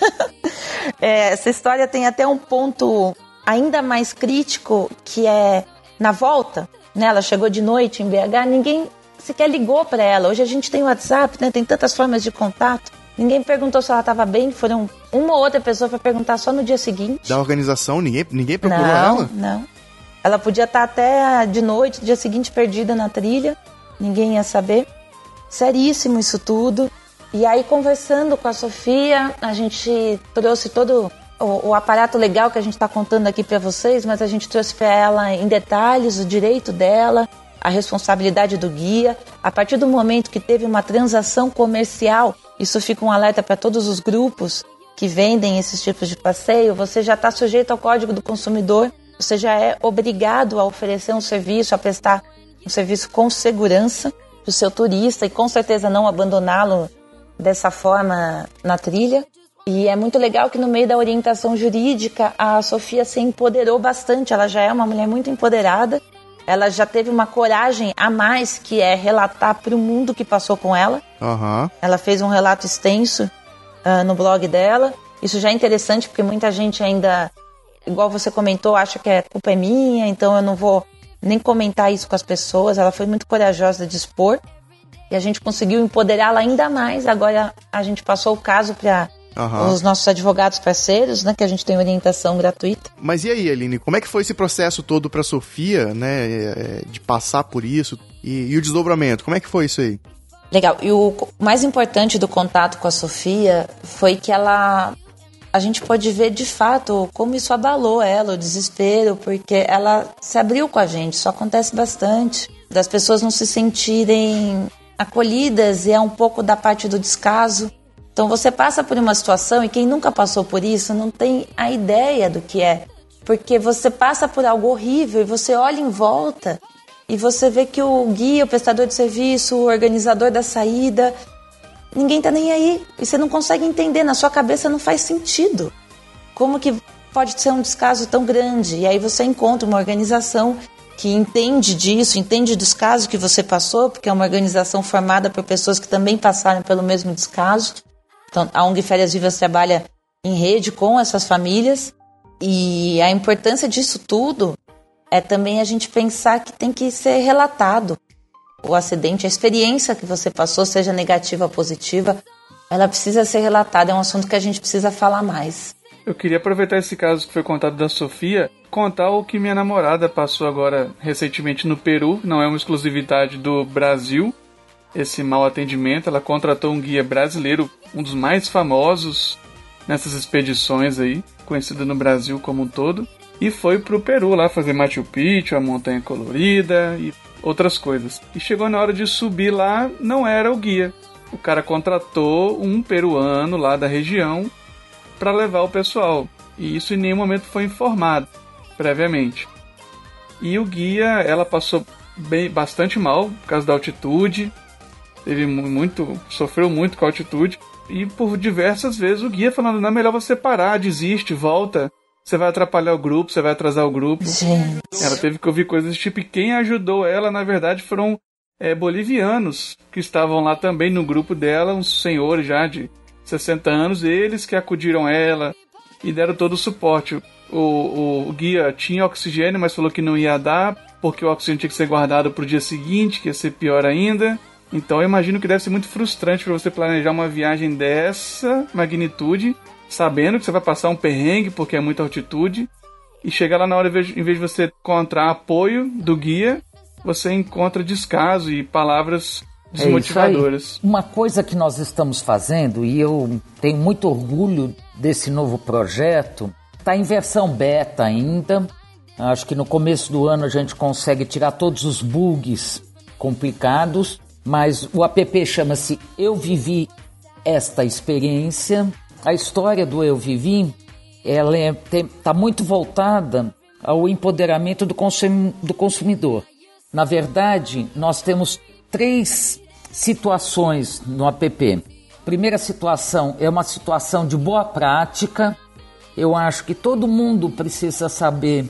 [SPEAKER 3] É, essa história tem até um ponto ainda mais crítico, que é na volta, né? Ela chegou de noite em B H, ninguém sequer ligou para ela. Hoje a gente tem o WhatsApp, né? Tem tantas formas de contato. Ninguém perguntou se ela estava bem, foram uma ou outra pessoa para perguntar só no dia seguinte.
[SPEAKER 2] Da organização, ninguém, ninguém procurou
[SPEAKER 3] não,
[SPEAKER 2] ela?
[SPEAKER 3] Não, ela podia estar até de noite, no dia seguinte, perdida na trilha, ninguém ia saber. Seríssimo isso tudo. E aí, conversando com a Sofia, a gente trouxe todo o, o aparato legal que a gente está contando aqui para vocês, mas a gente trouxe para ela em detalhes o direito dela, a responsabilidade do guia. A partir do momento que teve uma transação comercial, isso fica um alerta para todos os grupos que vendem esses tipos de passeio, você já está sujeito ao Código do Consumidor, você já é obrigado a oferecer um serviço, a prestar um serviço com segurança para o seu turista e com certeza não abandoná-lo dessa forma na trilha. E é muito legal que no meio da orientação jurídica a Sofia se empoderou bastante, ela já é uma mulher muito empoderada, ela já teve uma coragem a mais, que é relatar para o mundo o que passou com ela.
[SPEAKER 2] Uhum.
[SPEAKER 3] Ela fez um relato extenso uh, no blog dela, isso já é interessante porque muita gente ainda, igual você comentou, acha que a culpa é minha, então eu não vou nem comentar isso com as pessoas. Ela foi muito corajosa de expor e a gente conseguiu empoderá-la ainda mais. Agora a gente passou o caso para uhum. os nossos advogados parceiros, né, que a gente tem orientação gratuita.
[SPEAKER 2] Mas e aí, Aline, como é que foi esse processo todo para a Sofia, né, de passar por isso e, e o desdobramento? Como é que foi isso aí?
[SPEAKER 3] Legal. E o mais importante do contato com a Sofia foi que ela... a gente pode ver de fato como isso abalou ela, o desespero, porque ela se abriu com a gente. Isso acontece bastante, das pessoas não se sentirem acolhidas, e é um pouco da parte do descaso. Então você passa por uma situação e quem nunca passou por isso não tem a ideia do que é, porque você passa por algo horrível e você olha em volta e você vê que o guia, o prestador de serviço, o organizador da saída, ninguém tá nem aí. E você não consegue entender, na sua cabeça não faz sentido. Como que pode ser um descaso tão grande? E aí você encontra uma organização que entende disso, entende dos casos que você passou, porque é uma organização formada por pessoas que também passaram pelo mesmo descaso. Então, a ONG Férias Vivas trabalha em rede com essas famílias. E a importância disso tudo é também a gente pensar que tem que ser relatado. O acidente, a experiência que você passou, seja negativa ou positiva, ela precisa ser relatada, é um assunto que a gente precisa falar mais.
[SPEAKER 5] Eu queria aproveitar esse caso que foi contado da Sofia, contar o que minha namorada passou agora recentemente no Peru, não é uma exclusividade do Brasil, esse mau atendimento. Ela contratou um guia brasileiro, um dos mais famosos nessas expedições aí, conhecido no Brasil como um todo, e foi pro Peru lá fazer Machu Picchu, a Montanha Colorida e outras coisas. E chegou na hora de subir lá, não era o guia. O cara contratou um peruano lá da região para levar o pessoal. E isso em nenhum momento foi informado previamente. E o guia, ela passou bem, bastante mal por causa da altitude. Teve muito, sofreu muito com a altitude. E por diversas vezes o guia falando, não, é melhor você parar, desiste, volta. Você vai atrapalhar o grupo, você vai atrasar o grupo.
[SPEAKER 3] Gente.
[SPEAKER 5] Ela teve que ouvir coisas desse tipo. E quem ajudou ela, na verdade, foram é, bolivianos que estavam lá também no grupo dela, uns senhores já de sessenta anos, eles que acudiram ela e deram todo o suporte. O, o, o guia tinha oxigênio, mas falou que não ia dar, porque o oxigênio tinha que ser guardado para o dia seguinte, que ia ser pior ainda. Então eu imagino que deve ser muito frustrante para você planejar uma viagem dessa magnitude, sabendo que você vai passar um perrengue porque é muita altitude, e chegar lá na hora, em vez de você encontrar apoio do guia, você encontra descaso e palavras desmotivadoras.
[SPEAKER 4] É uma coisa que nós estamos fazendo, e eu tenho muito orgulho desse novo projeto, está em versão beta ainda. Acho que no começo do ano a gente consegue tirar todos os bugs complicados, mas o app chama-se Eu Vivi Esta Experiência. A história do Eu Vivi, ela está muito voltada ao empoderamento do, consum, do consumidor. Na verdade, nós temos três situações no app. Primeira situação é uma situação de boa prática. Eu acho que todo mundo precisa saber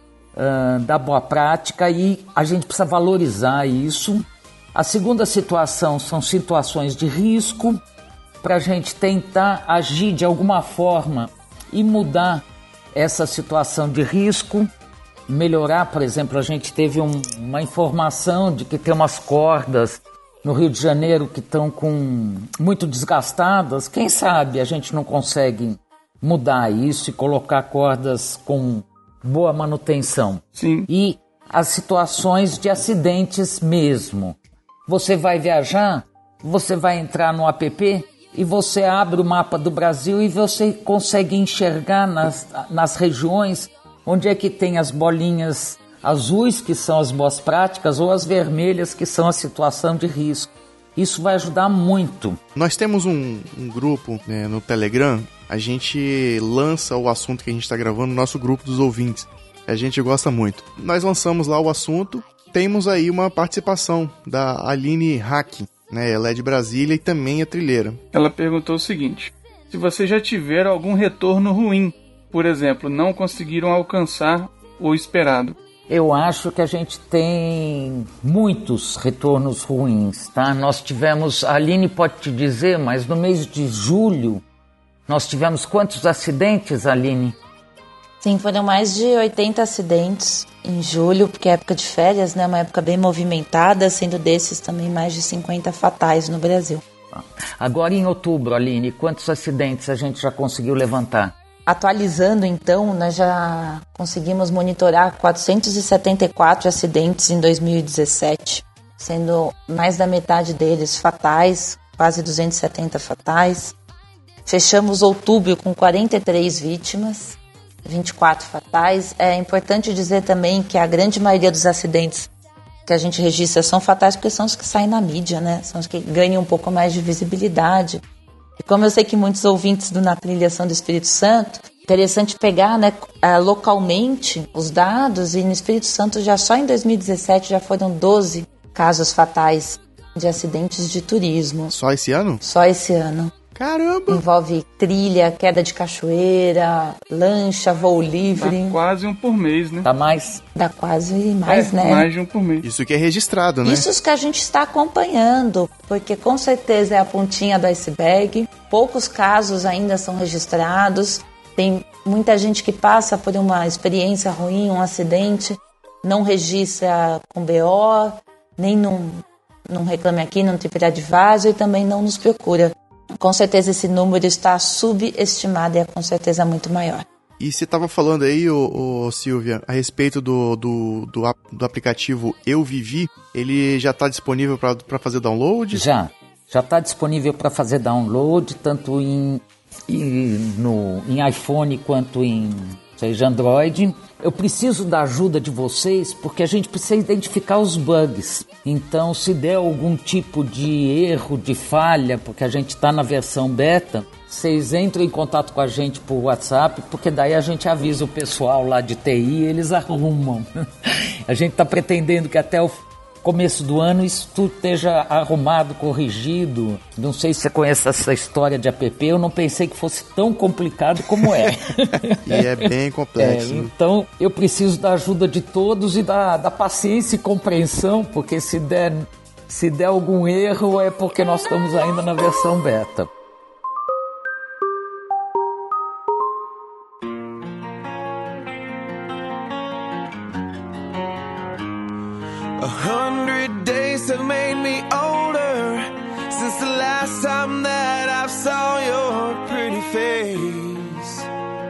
[SPEAKER 4] uh, da boa prática e a gente precisa valorizar isso. A segunda situação são situações de risco, para a gente tentar agir de alguma forma e mudar essa situação de risco, melhorar. Por exemplo, a gente teve um, uma informação de que tem umas cordas no Rio de Janeiro que estão com muito desgastadas. Quem sabe a gente não consegue mudar isso e colocar cordas com boa manutenção.
[SPEAKER 5] Sim.
[SPEAKER 4] E as situações de acidentes mesmo. Você vai viajar, você vai entrar no app e você abre o mapa do Brasil e você consegue enxergar nas, nas regiões onde é que tem as bolinhas azuis, que são as boas práticas, ou as vermelhas, que são a situação de risco. Isso vai ajudar muito.
[SPEAKER 2] Nós temos um, um grupo, né, no Telegram. A gente lança o assunto que a gente está gravando no nosso grupo dos ouvintes. A gente gosta muito. Nós lançamos lá o assunto. Temos aí uma participação da Aline Hack, né? Ela é de Brasília e também é trilheira.
[SPEAKER 5] Ela perguntou o seguinte: se você já tiver algum retorno ruim, por exemplo, não conseguiram alcançar o esperado.
[SPEAKER 4] Eu acho que a gente tem muitos retornos ruins, tá? Nós tivemos, a Aline pode te dizer, mas no mês de julho, nós tivemos quantos acidentes, Aline?
[SPEAKER 3] Sim, foram mais de oitenta acidentes em julho, porque é época de férias, né? Uma época bem movimentada, sendo desses também mais de cinquenta fatais no Brasil.
[SPEAKER 4] Agora em outubro, Aline, quantos acidentes a gente já conseguiu levantar?
[SPEAKER 3] Atualizando, então, nós já conseguimos monitorar quatrocentos e setenta e quatro acidentes em dois mil e dezessete, sendo mais da metade deles fatais, quase duzentos e setenta fatais. Fechamos outubro com quarenta e três vítimas, vinte e quatro fatais. É importante dizer também que a grande maioria dos acidentes que a gente registra são fatais porque são os que saem na mídia, né? São os que ganham um pouco mais de visibilidade. E como eu sei que muitos ouvintes do Na Trilha são do Espírito Santo, interessante pegar, né, localmente os dados, e no Espírito Santo já só em dois mil e dezessete já foram doze casos fatais de acidentes de turismo.
[SPEAKER 2] Só esse ano?
[SPEAKER 3] Só esse ano.
[SPEAKER 2] Caramba!
[SPEAKER 3] Envolve trilha, queda de cachoeira, lancha, voo livre.
[SPEAKER 5] Dá quase um por mês, né?
[SPEAKER 4] Dá mais?
[SPEAKER 3] Dá quase mais,
[SPEAKER 5] é,
[SPEAKER 3] né?
[SPEAKER 5] mais de um por mês.
[SPEAKER 2] Isso que é registrado, né?
[SPEAKER 3] Isso que a gente está acompanhando, porque com certeza é a pontinha do iceberg. Poucos casos ainda são registrados. Tem muita gente que passa por uma experiência ruim, um acidente, não registra com B O, nem num, num Reclame Aqui, não tem piedade de vaso, e também não nos procura. Com certeza esse número está subestimado e é com certeza muito maior.
[SPEAKER 2] E você estava falando aí, ô, ô, Silvia, a respeito do, do, do, do aplicativo Eu Vivi, ele já está disponível para fazer download?
[SPEAKER 4] Já, já está disponível para fazer download, tanto em, em, no, em iPhone quanto em, seja, Android. Eu preciso da ajuda de vocês porque a gente precisa identificar os bugs. Então, se der algum tipo de erro, de falha, porque a gente está na versão beta, vocês entram em contato com a gente por WhatsApp, porque daí a gente avisa o pessoal lá de T I e eles arrumam. A gente está pretendendo que até o começo do ano isso tudo esteja arrumado, corrigido. Não sei se você conhece essa história de app, eu não pensei que fosse tão complicado como é.
[SPEAKER 2] E é bem complexo.
[SPEAKER 4] É, então eu preciso da ajuda de todos e da, da paciência e compreensão, porque se der, se der algum erro é porque nós estamos ainda na versão beta.
[SPEAKER 8] A hundred days have made me older since the last time that I saw your pretty face.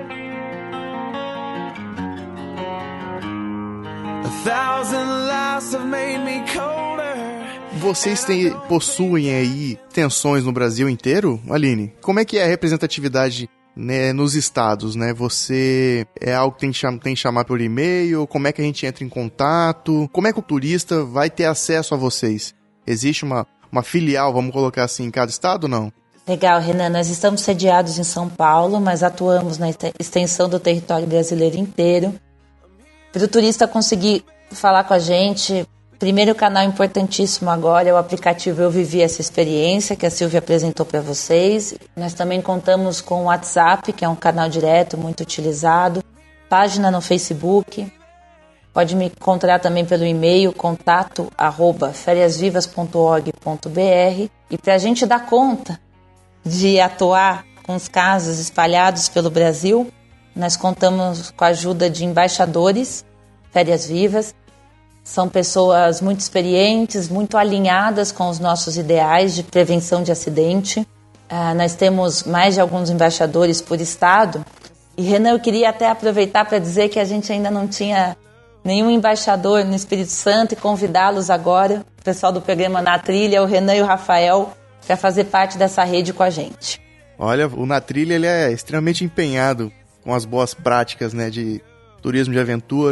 [SPEAKER 8] A thousand lives have made me colder.
[SPEAKER 2] Vocês têm, possuem aí tensões no Brasil inteiro, Aline? Como é que é a representatividade, né, nos estados, né? Você é algo que tem que, cham- tem que chamar por e-mail? Como é que a gente entra em contato? Como é que o turista vai ter acesso a vocês? Existe uma, uma filial, vamos colocar assim, em cada estado ou não?
[SPEAKER 3] Legal, Renan. Nós estamos sediados em São Paulo, mas atuamos na extensão do território brasileiro inteiro. Para o turista conseguir falar com a gente, primeiro canal importantíssimo agora é o aplicativo Eu Vivi Essa Experiência, que a Silvia apresentou para vocês. Nós também contamos com o WhatsApp, que é um canal direto muito utilizado, página no Facebook. Pode me encontrar também pelo e-mail, contato arroba fériasvivas ponto org ponto br. E para a gente dar conta de atuar com os casos espalhados pelo Brasil, nós contamos com a ajuda de embaixadores Férias Vivas. São pessoas muito experientes, muito alinhadas com os nossos ideais de prevenção de acidente. Uh, nós temos mais de alguns embaixadores por estado. E, Renan, eu queria até aproveitar para dizer que a gente ainda não tinha nenhum embaixador no Espírito Santo e convidá-los agora, o pessoal do programa Na Trilha, o Renan e o Rafael, para fazer parte dessa rede com a gente.
[SPEAKER 2] Olha, o Na Trilha ele é extremamente empenhado com as boas práticas, né, de turismo de aventura.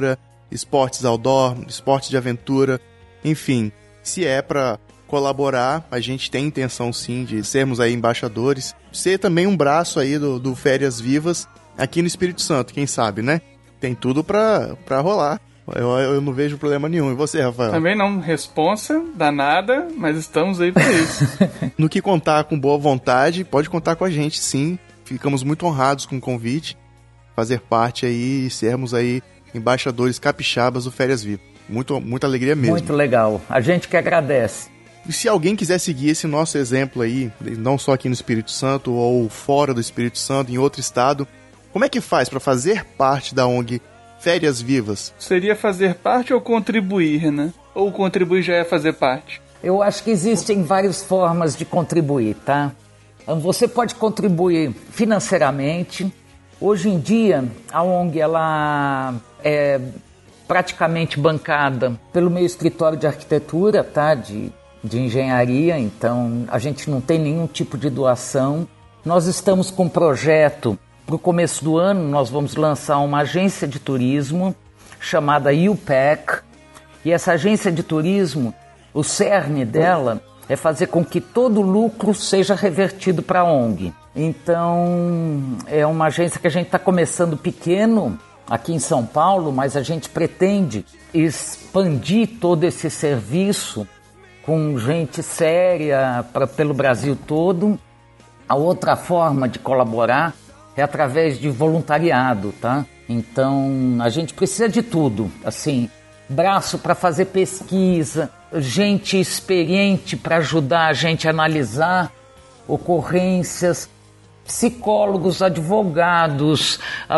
[SPEAKER 2] esportes outdoor, esportes de aventura, enfim. Se é para colaborar, a gente tem intenção sim de sermos aí embaixadores, ser também um braço aí do, do Férias Vivas aqui no Espírito Santo, quem sabe, né? Tem tudo pra, pra rolar. Eu, eu não vejo problema nenhum. E você, Rafael?
[SPEAKER 5] Também não responsa, danada, mas estamos aí pra isso.
[SPEAKER 2] No que contar com boa vontade, pode contar com a gente, sim. Ficamos muito honrados com o convite, fazer parte aí e sermos aí embaixadores capixabas do Férias Vivas. Muito, muita alegria mesmo.
[SPEAKER 4] Muito legal. A gente que agradece.
[SPEAKER 2] E se alguém quiser seguir esse nosso exemplo aí, não só aqui no Espírito Santo ou fora do Espírito Santo, em outro estado, como é que faz para fazer parte da O N G Férias Vivas?
[SPEAKER 5] Seria fazer parte ou contribuir, né? Ou contribuir já é fazer parte?
[SPEAKER 4] Eu acho que existem várias formas de contribuir, tá? Você pode contribuir financeiramente. Hoje em dia, a O N G ela é praticamente bancada pelo meu escritório de arquitetura, tá? De, de engenharia, então a gente não tem nenhum tipo de doação. Nós estamos com um projeto, para o começo do ano, nós vamos lançar uma agência de turismo chamada U P E C, e essa agência de turismo, o cerne dela é fazer com que todo o lucro seja revertido para a O N G. Então, é uma agência que a gente está começando pequeno, aqui em São Paulo, mas a gente pretende expandir todo esse serviço com gente séria pra, pelo Brasil todo. A outra forma de colaborar é através de voluntariado, tá? Então, a gente precisa de tudo, assim, braço para fazer pesquisa, gente experiente para ajudar a gente a analisar ocorrências, psicólogos, advogados,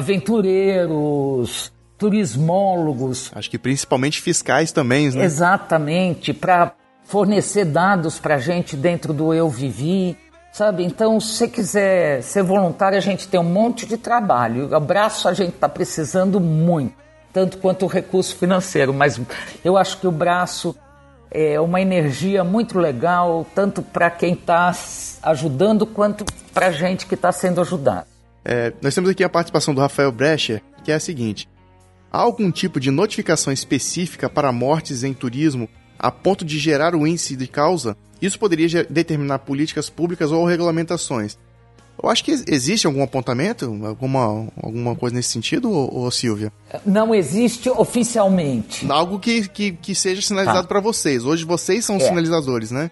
[SPEAKER 4] aventureiros, turismólogos.
[SPEAKER 2] Acho que principalmente fiscais também, né?
[SPEAKER 4] Exatamente, para fornecer dados para a gente dentro do Eu Vivi, sabe? Então, se você quiser ser voluntário, a gente tem um monte de trabalho. O braço a gente está precisando muito, tanto quanto o recurso financeiro, mas eu acho que o braço é uma energia muito legal, tanto para quem está ajudando, quanto para a gente que está sendo ajudado.
[SPEAKER 2] É, nós temos aqui a participação do Rafael Brecher, que é a seguinte: há algum tipo de notificação específica para mortes em turismo a ponto de gerar o índice de causa? Isso poderia determinar políticas públicas ou regulamentações. Eu acho que existe algum apontamento, alguma, alguma coisa nesse sentido, ô, ô Silvia?
[SPEAKER 4] Não existe oficialmente.
[SPEAKER 2] Algo que, que, que seja sinalizado tá. para vocês. Hoje vocês são os é. sinalizadores, né?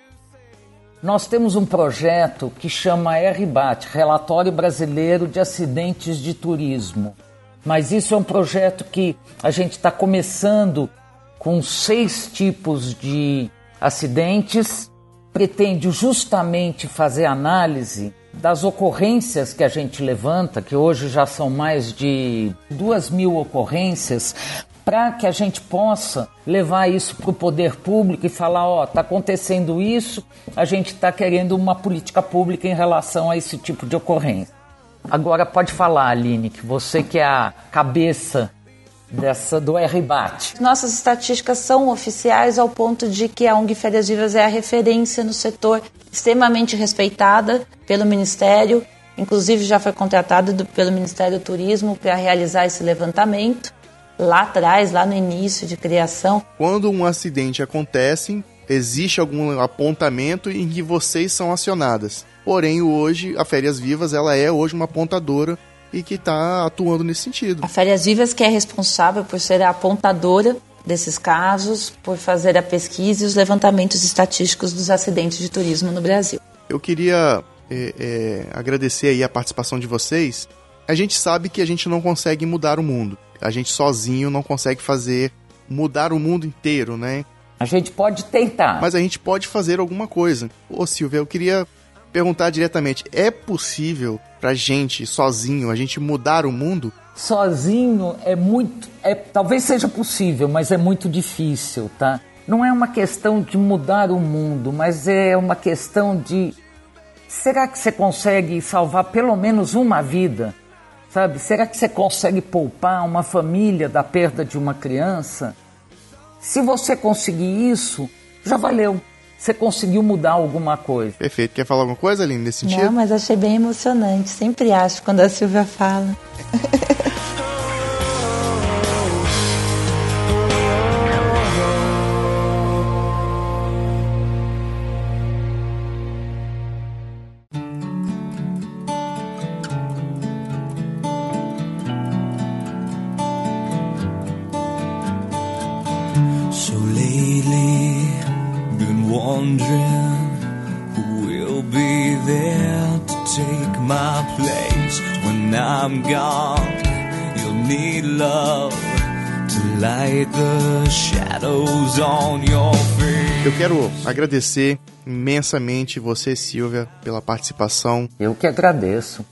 [SPEAKER 4] Nós temos um projeto que chama R B A T, Relatório Brasileiro de Acidentes de Turismo. Mas isso é um projeto que a gente está começando com seis tipos de acidentes. Pretende justamente fazer análise das ocorrências que a gente levanta, que hoje já são mais de duas mil ocorrências, para que a gente possa levar isso para o poder público e falar, ó, está acontecendo isso, a gente está querendo uma política pública em relação a esse tipo de ocorrência. Agora pode falar, Aline, que você que é a cabeça dessa, do R B A T.
[SPEAKER 3] Nossas estatísticas são oficiais ao ponto de que a O N G Férias Vivas é a referência no setor, extremamente respeitada pelo Ministério, inclusive já foi contratada do, pelo Ministério do Turismo para realizar esse levantamento, lá atrás, lá no início de criação.
[SPEAKER 2] Quando um acidente acontece, existe algum apontamento em que vocês são acionadas. Porém, hoje, a Férias Vivas ela é hoje uma apontadora e que está atuando nesse sentido.
[SPEAKER 3] A Férias Vivas que é responsável por ser a apontadora desses casos, por fazer a pesquisa e os levantamentos estatísticos dos acidentes de turismo no Brasil.
[SPEAKER 2] Eu queria é, é, agradecer aí a participação de vocês. A gente sabe que a gente não consegue mudar o mundo. A gente sozinho não consegue fazer, mudar o mundo inteiro, né?
[SPEAKER 4] A gente pode tentar.
[SPEAKER 2] Mas a gente pode fazer alguma coisa. Ô Silvia, eu queria perguntar diretamente, é possível pra gente, sozinho, a gente mudar o mundo?
[SPEAKER 4] Sozinho é muito, é, talvez seja possível, mas é muito difícil, tá? Não é uma questão de mudar o mundo, mas é uma questão de, será que você consegue salvar pelo menos uma vida? Sabe? Será que você consegue poupar uma família da perda de uma criança? Se você conseguir isso, já valeu. Você conseguiu mudar alguma coisa.
[SPEAKER 2] Perfeito. Quer falar alguma coisa, Aline, nesse sentido?
[SPEAKER 3] Não, mas achei bem emocionante. Sempre acho quando a Silvia fala.
[SPEAKER 8] wondering who will be there to take my place when I'm gone. You'll need love to light the shadows on your face.
[SPEAKER 2] Eu quero agradecer imensamente você, Silvia, pela participação.
[SPEAKER 4] Eu que agradeço.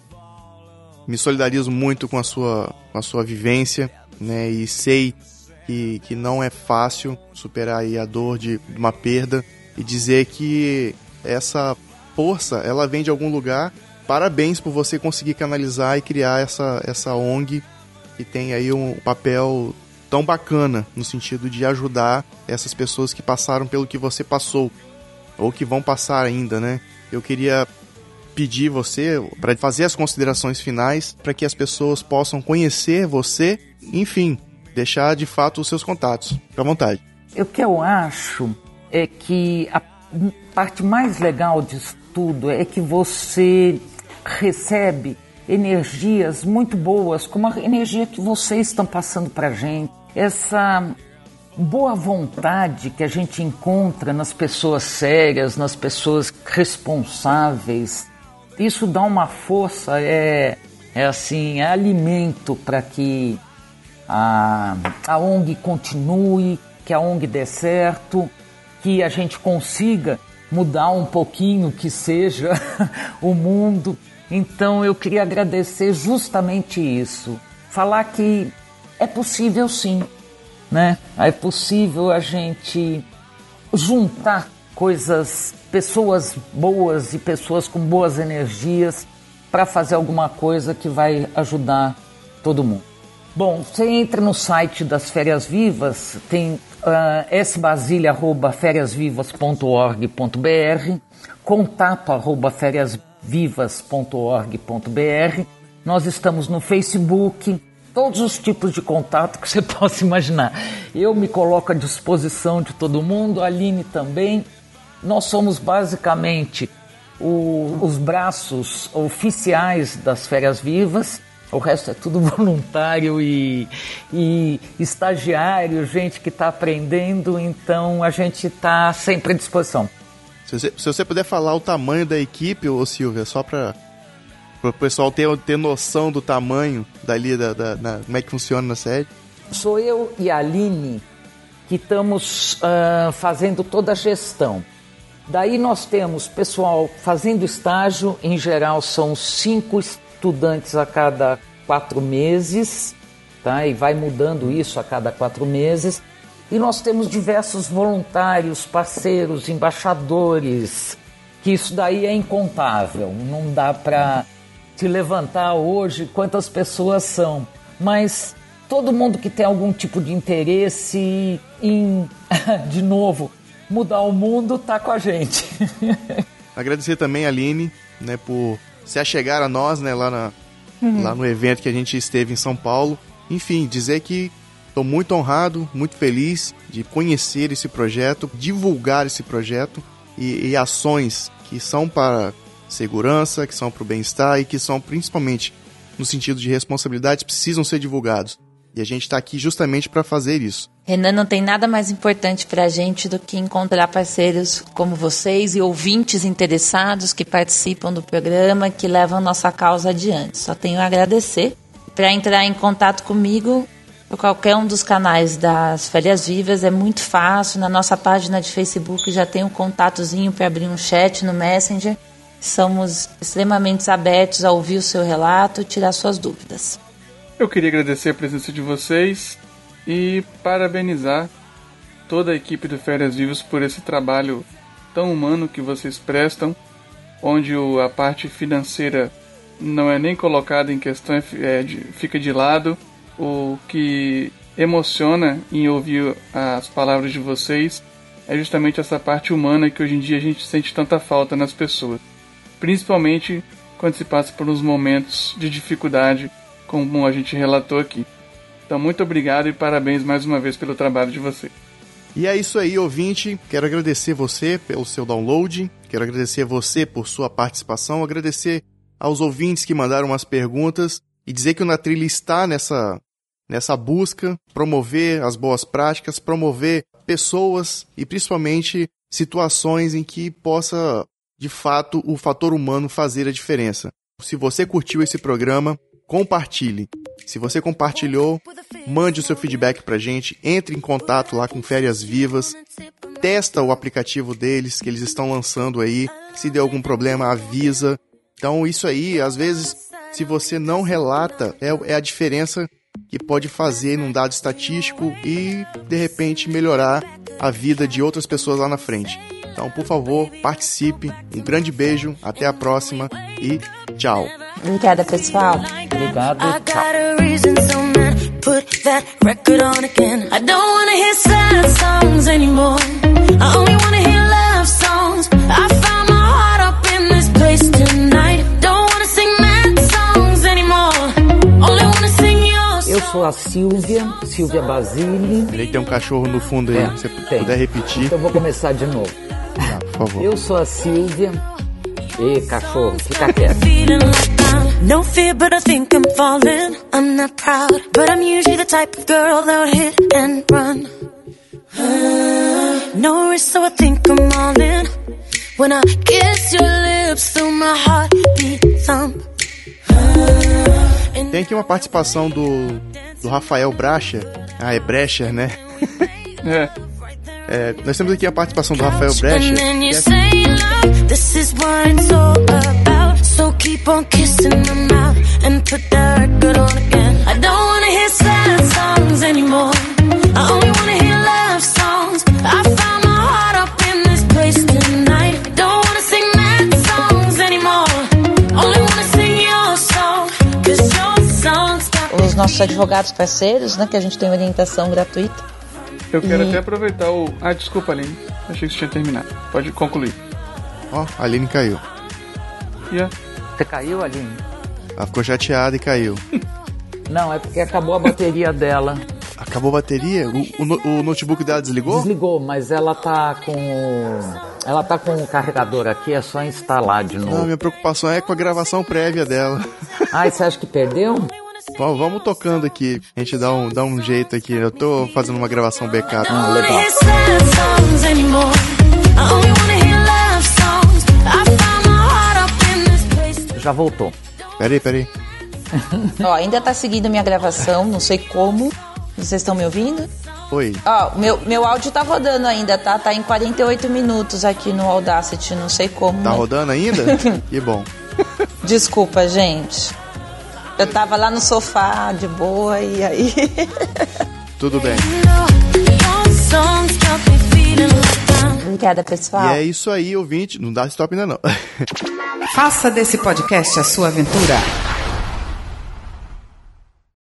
[SPEAKER 2] Me solidarizo muito com a sua, com a sua vivência, né? E sei que, que não é fácil superar aí a dor de uma perda e dizer que essa força, ela vem de algum lugar. Parabéns por você conseguir canalizar e criar essa, essa O N G que tem aí um papel tão bacana no sentido de ajudar essas pessoas que passaram pelo que você passou ou que vão passar ainda, né? Eu queria pedir você para fazer as considerações finais para que as pessoas possam conhecer você, enfim, deixar de fato os seus contatos. Fique à vontade.
[SPEAKER 4] O que eu acho é que a parte mais legal disso tudo é que você recebe energias muito boas, como a energia que vocês estão passando para a gente. Essa boa vontade que a gente encontra nas pessoas sérias, nas pessoas responsáveis, isso dá uma força, é, é assim, é alimento para que a, a O N G continue, que a O N G dê certo, que a gente consiga mudar um pouquinho, que seja, o mundo. Então eu queria agradecer justamente isso, falar que é possível sim, né? É possível a gente juntar coisas, pessoas boas e pessoas com boas energias para fazer alguma coisa que vai ajudar todo mundo. Bom, você entra no site das Férias Vivas, tem uh, s basile arroba férias vivas ponto org ponto b r, contato arroba férias vivas ponto org ponto b r. Nós estamos no Facebook, todos os tipos de contato que você possa imaginar. Eu me coloco à disposição de todo mundo, a Aline também. Nós somos basicamente o, os braços oficiais das Férias Vivas. O resto é tudo voluntário e, e estagiário, gente que está aprendendo. Então a gente está sempre à disposição.
[SPEAKER 2] Se você, se você puder falar o tamanho da equipe, ô Silvia, só para o pessoal ter, ter noção do tamanho dali, da, da, da, como é que funciona na sede.
[SPEAKER 4] Sou eu e a Aline que estamos uh, fazendo toda a gestão. Daí nós temos pessoal fazendo estágio, em geral são cinco estudantes a cada quatro meses, tá? E vai mudando isso a cada quatro meses. E nós temos diversos voluntários, parceiros, embaixadores, que isso daí é incontável, não dá para se levantar hoje quantas pessoas são, mas todo mundo que tem algum tipo de interesse em, de novo, mudar o mundo, tá com a gente.
[SPEAKER 2] Agradecer também a Aline, né, por se achegar a nós, né, lá, na, uhum. lá no evento que a gente esteve em São Paulo. Enfim, dizer que estou muito honrado, muito feliz de conhecer esse projeto, divulgar esse projeto e, e ações que são para segurança, que são para o bem-estar e que são principalmente no sentido de responsabilidade, precisam ser divulgados. E a gente está aqui justamente para fazer isso.
[SPEAKER 3] Renan, não tem nada mais importante para a gente do que encontrar parceiros como vocês e ouvintes interessados que participam do programa, que levam nossa causa adiante. Só tenho a agradecer. Para entrar em contato comigo, por qualquer um dos canais das Férias Vivas, é muito fácil. Na nossa página de Facebook já tem um contatozinho para abrir um chat no Messenger. Somos extremamente abertos a ouvir o seu relato e tirar suas dúvidas.
[SPEAKER 5] Eu queria agradecer a presença de vocês e parabenizar toda a equipe do Férias Vivas por esse trabalho tão humano que vocês prestam, onde a parte financeira não é nem colocada em questão, é, de, fica de lado. O que emociona em ouvir as palavras de vocês é justamente essa parte humana que hoje em dia a gente sente tanta falta nas pessoas, principalmente quando se passa por uns momentos de dificuldade, como a gente relatou aqui. Então, muito obrigado e parabéns mais uma vez pelo trabalho de vocês.
[SPEAKER 2] E é isso aí, ouvinte. Quero agradecer você pelo seu download, quero agradecer você por sua participação, agradecer aos ouvintes que mandaram as perguntas e dizer que o Na Trilha está nessa, nessa busca, promover as boas práticas, promover pessoas e principalmente situações em que possa, de fato, o fator humano fazer a diferença. Se você curtiu esse programa, compartilhe. Se você compartilhou, mande o seu feedback pra gente, entre em contato lá com Férias Vivas, testa o aplicativo deles que eles estão lançando aí, se der algum problema, avisa. Então isso aí, às vezes, se você não relata, é, é a diferença que pode fazer num dado estatístico e, de repente, melhorar a vida de outras pessoas lá na frente. Então, por favor, participe. Um grande beijo, até a próxima e tchau.
[SPEAKER 3] Obrigada, pessoal.
[SPEAKER 4] Obrigado, tchau.
[SPEAKER 7] Put that record on again. I don't wanna hear sad songs anymore. I only wanna hear love songs. I found my heart up in this place tonight. Don't wanna sing mad songs anymore. Only wanna sing yours.
[SPEAKER 4] Eu sou a Silvia, Silvia Basile.
[SPEAKER 2] Ele tem um cachorro no fundo aí,
[SPEAKER 4] É,
[SPEAKER 2] se você
[SPEAKER 4] tem.
[SPEAKER 2] puder repetir.
[SPEAKER 4] Então eu vou começar de novo.
[SPEAKER 2] Tá, por favor.
[SPEAKER 4] Eu sou a Silvia. Ê, cachorro, fica quieto.
[SPEAKER 7] Feeling like I'm no fear, but I think I'm falling. I'm not proud, but I'm usually the type of girl that would hit and run. No risk, so I think I'm all in. When I kiss your lips, through my heartbeat thump.
[SPEAKER 2] Tem aqui uma participação do, do Rafael Bracher. Ah, é Brecher, né?
[SPEAKER 5] É.
[SPEAKER 2] É, nós temos aqui a participação do Rafael Brecher.
[SPEAKER 7] And then you
[SPEAKER 2] que é-
[SPEAKER 7] say love, this is what it's all about. So keep on kissing my mouth and put that record on again. I don't wanna hear sad songs anymore. I only wanna hear love songs. I found my heart up in this place tonight. Don't wanna sing mad songs anymore. Only wanna sing your song, 'cause your songs got
[SPEAKER 3] Os nossos advogados parceiros, né, que a gente tem orientação gratuita.
[SPEAKER 5] Eu quero
[SPEAKER 3] E-
[SPEAKER 5] até aproveitar o... Ah, desculpa, Aline. Achei que você tinha terminado. Pode concluir.
[SPEAKER 2] Ó, a Aline caiu.
[SPEAKER 5] Yeah.
[SPEAKER 4] Você caiu, Aline?
[SPEAKER 2] Ela ficou chateada e caiu.
[SPEAKER 4] Não, é porque acabou a bateria dela.
[SPEAKER 2] Acabou a bateria? O, o, no- o notebook dela desligou?
[SPEAKER 4] Desligou, mas ela tá com o... Ela tá com o carregador aqui, é só instalar de
[SPEAKER 2] Não,
[SPEAKER 4] novo.
[SPEAKER 2] minha preocupação é com a gravação prévia dela.
[SPEAKER 4] Ai, você acha que perdeu?
[SPEAKER 2] Bom, vamos tocando aqui. A gente dá um, dá um jeito aqui. Eu tô fazendo uma gravação backup.
[SPEAKER 4] Ah,
[SPEAKER 7] wanna
[SPEAKER 4] legal.
[SPEAKER 7] hear sad songs anymore. I only wanna hear love songs. I found my heart up in this place.
[SPEAKER 4] Já voltou.
[SPEAKER 2] Peraí, peraí.
[SPEAKER 3] Ó, ainda tá seguindo minha gravação, não sei como. Vocês estão me ouvindo?
[SPEAKER 2] Oi.
[SPEAKER 3] Ó, meu, meu áudio tá rodando ainda, tá? Tá em quarenta e oito minutos aqui no Audacity, não sei como.
[SPEAKER 2] Tá
[SPEAKER 3] mas-
[SPEAKER 2] rodando ainda? Que bom.
[SPEAKER 3] Desculpa, gente. Eu tava lá no sofá, de boa, e aí...
[SPEAKER 2] Tudo bem.
[SPEAKER 7] Your songs got me feeling like I'm
[SPEAKER 3] Obrigada,
[SPEAKER 2] E
[SPEAKER 3] pessoal.
[SPEAKER 2] é isso aí, ouvinte. Não dá stop ainda não.
[SPEAKER 1] Faça desse podcast a sua aventura.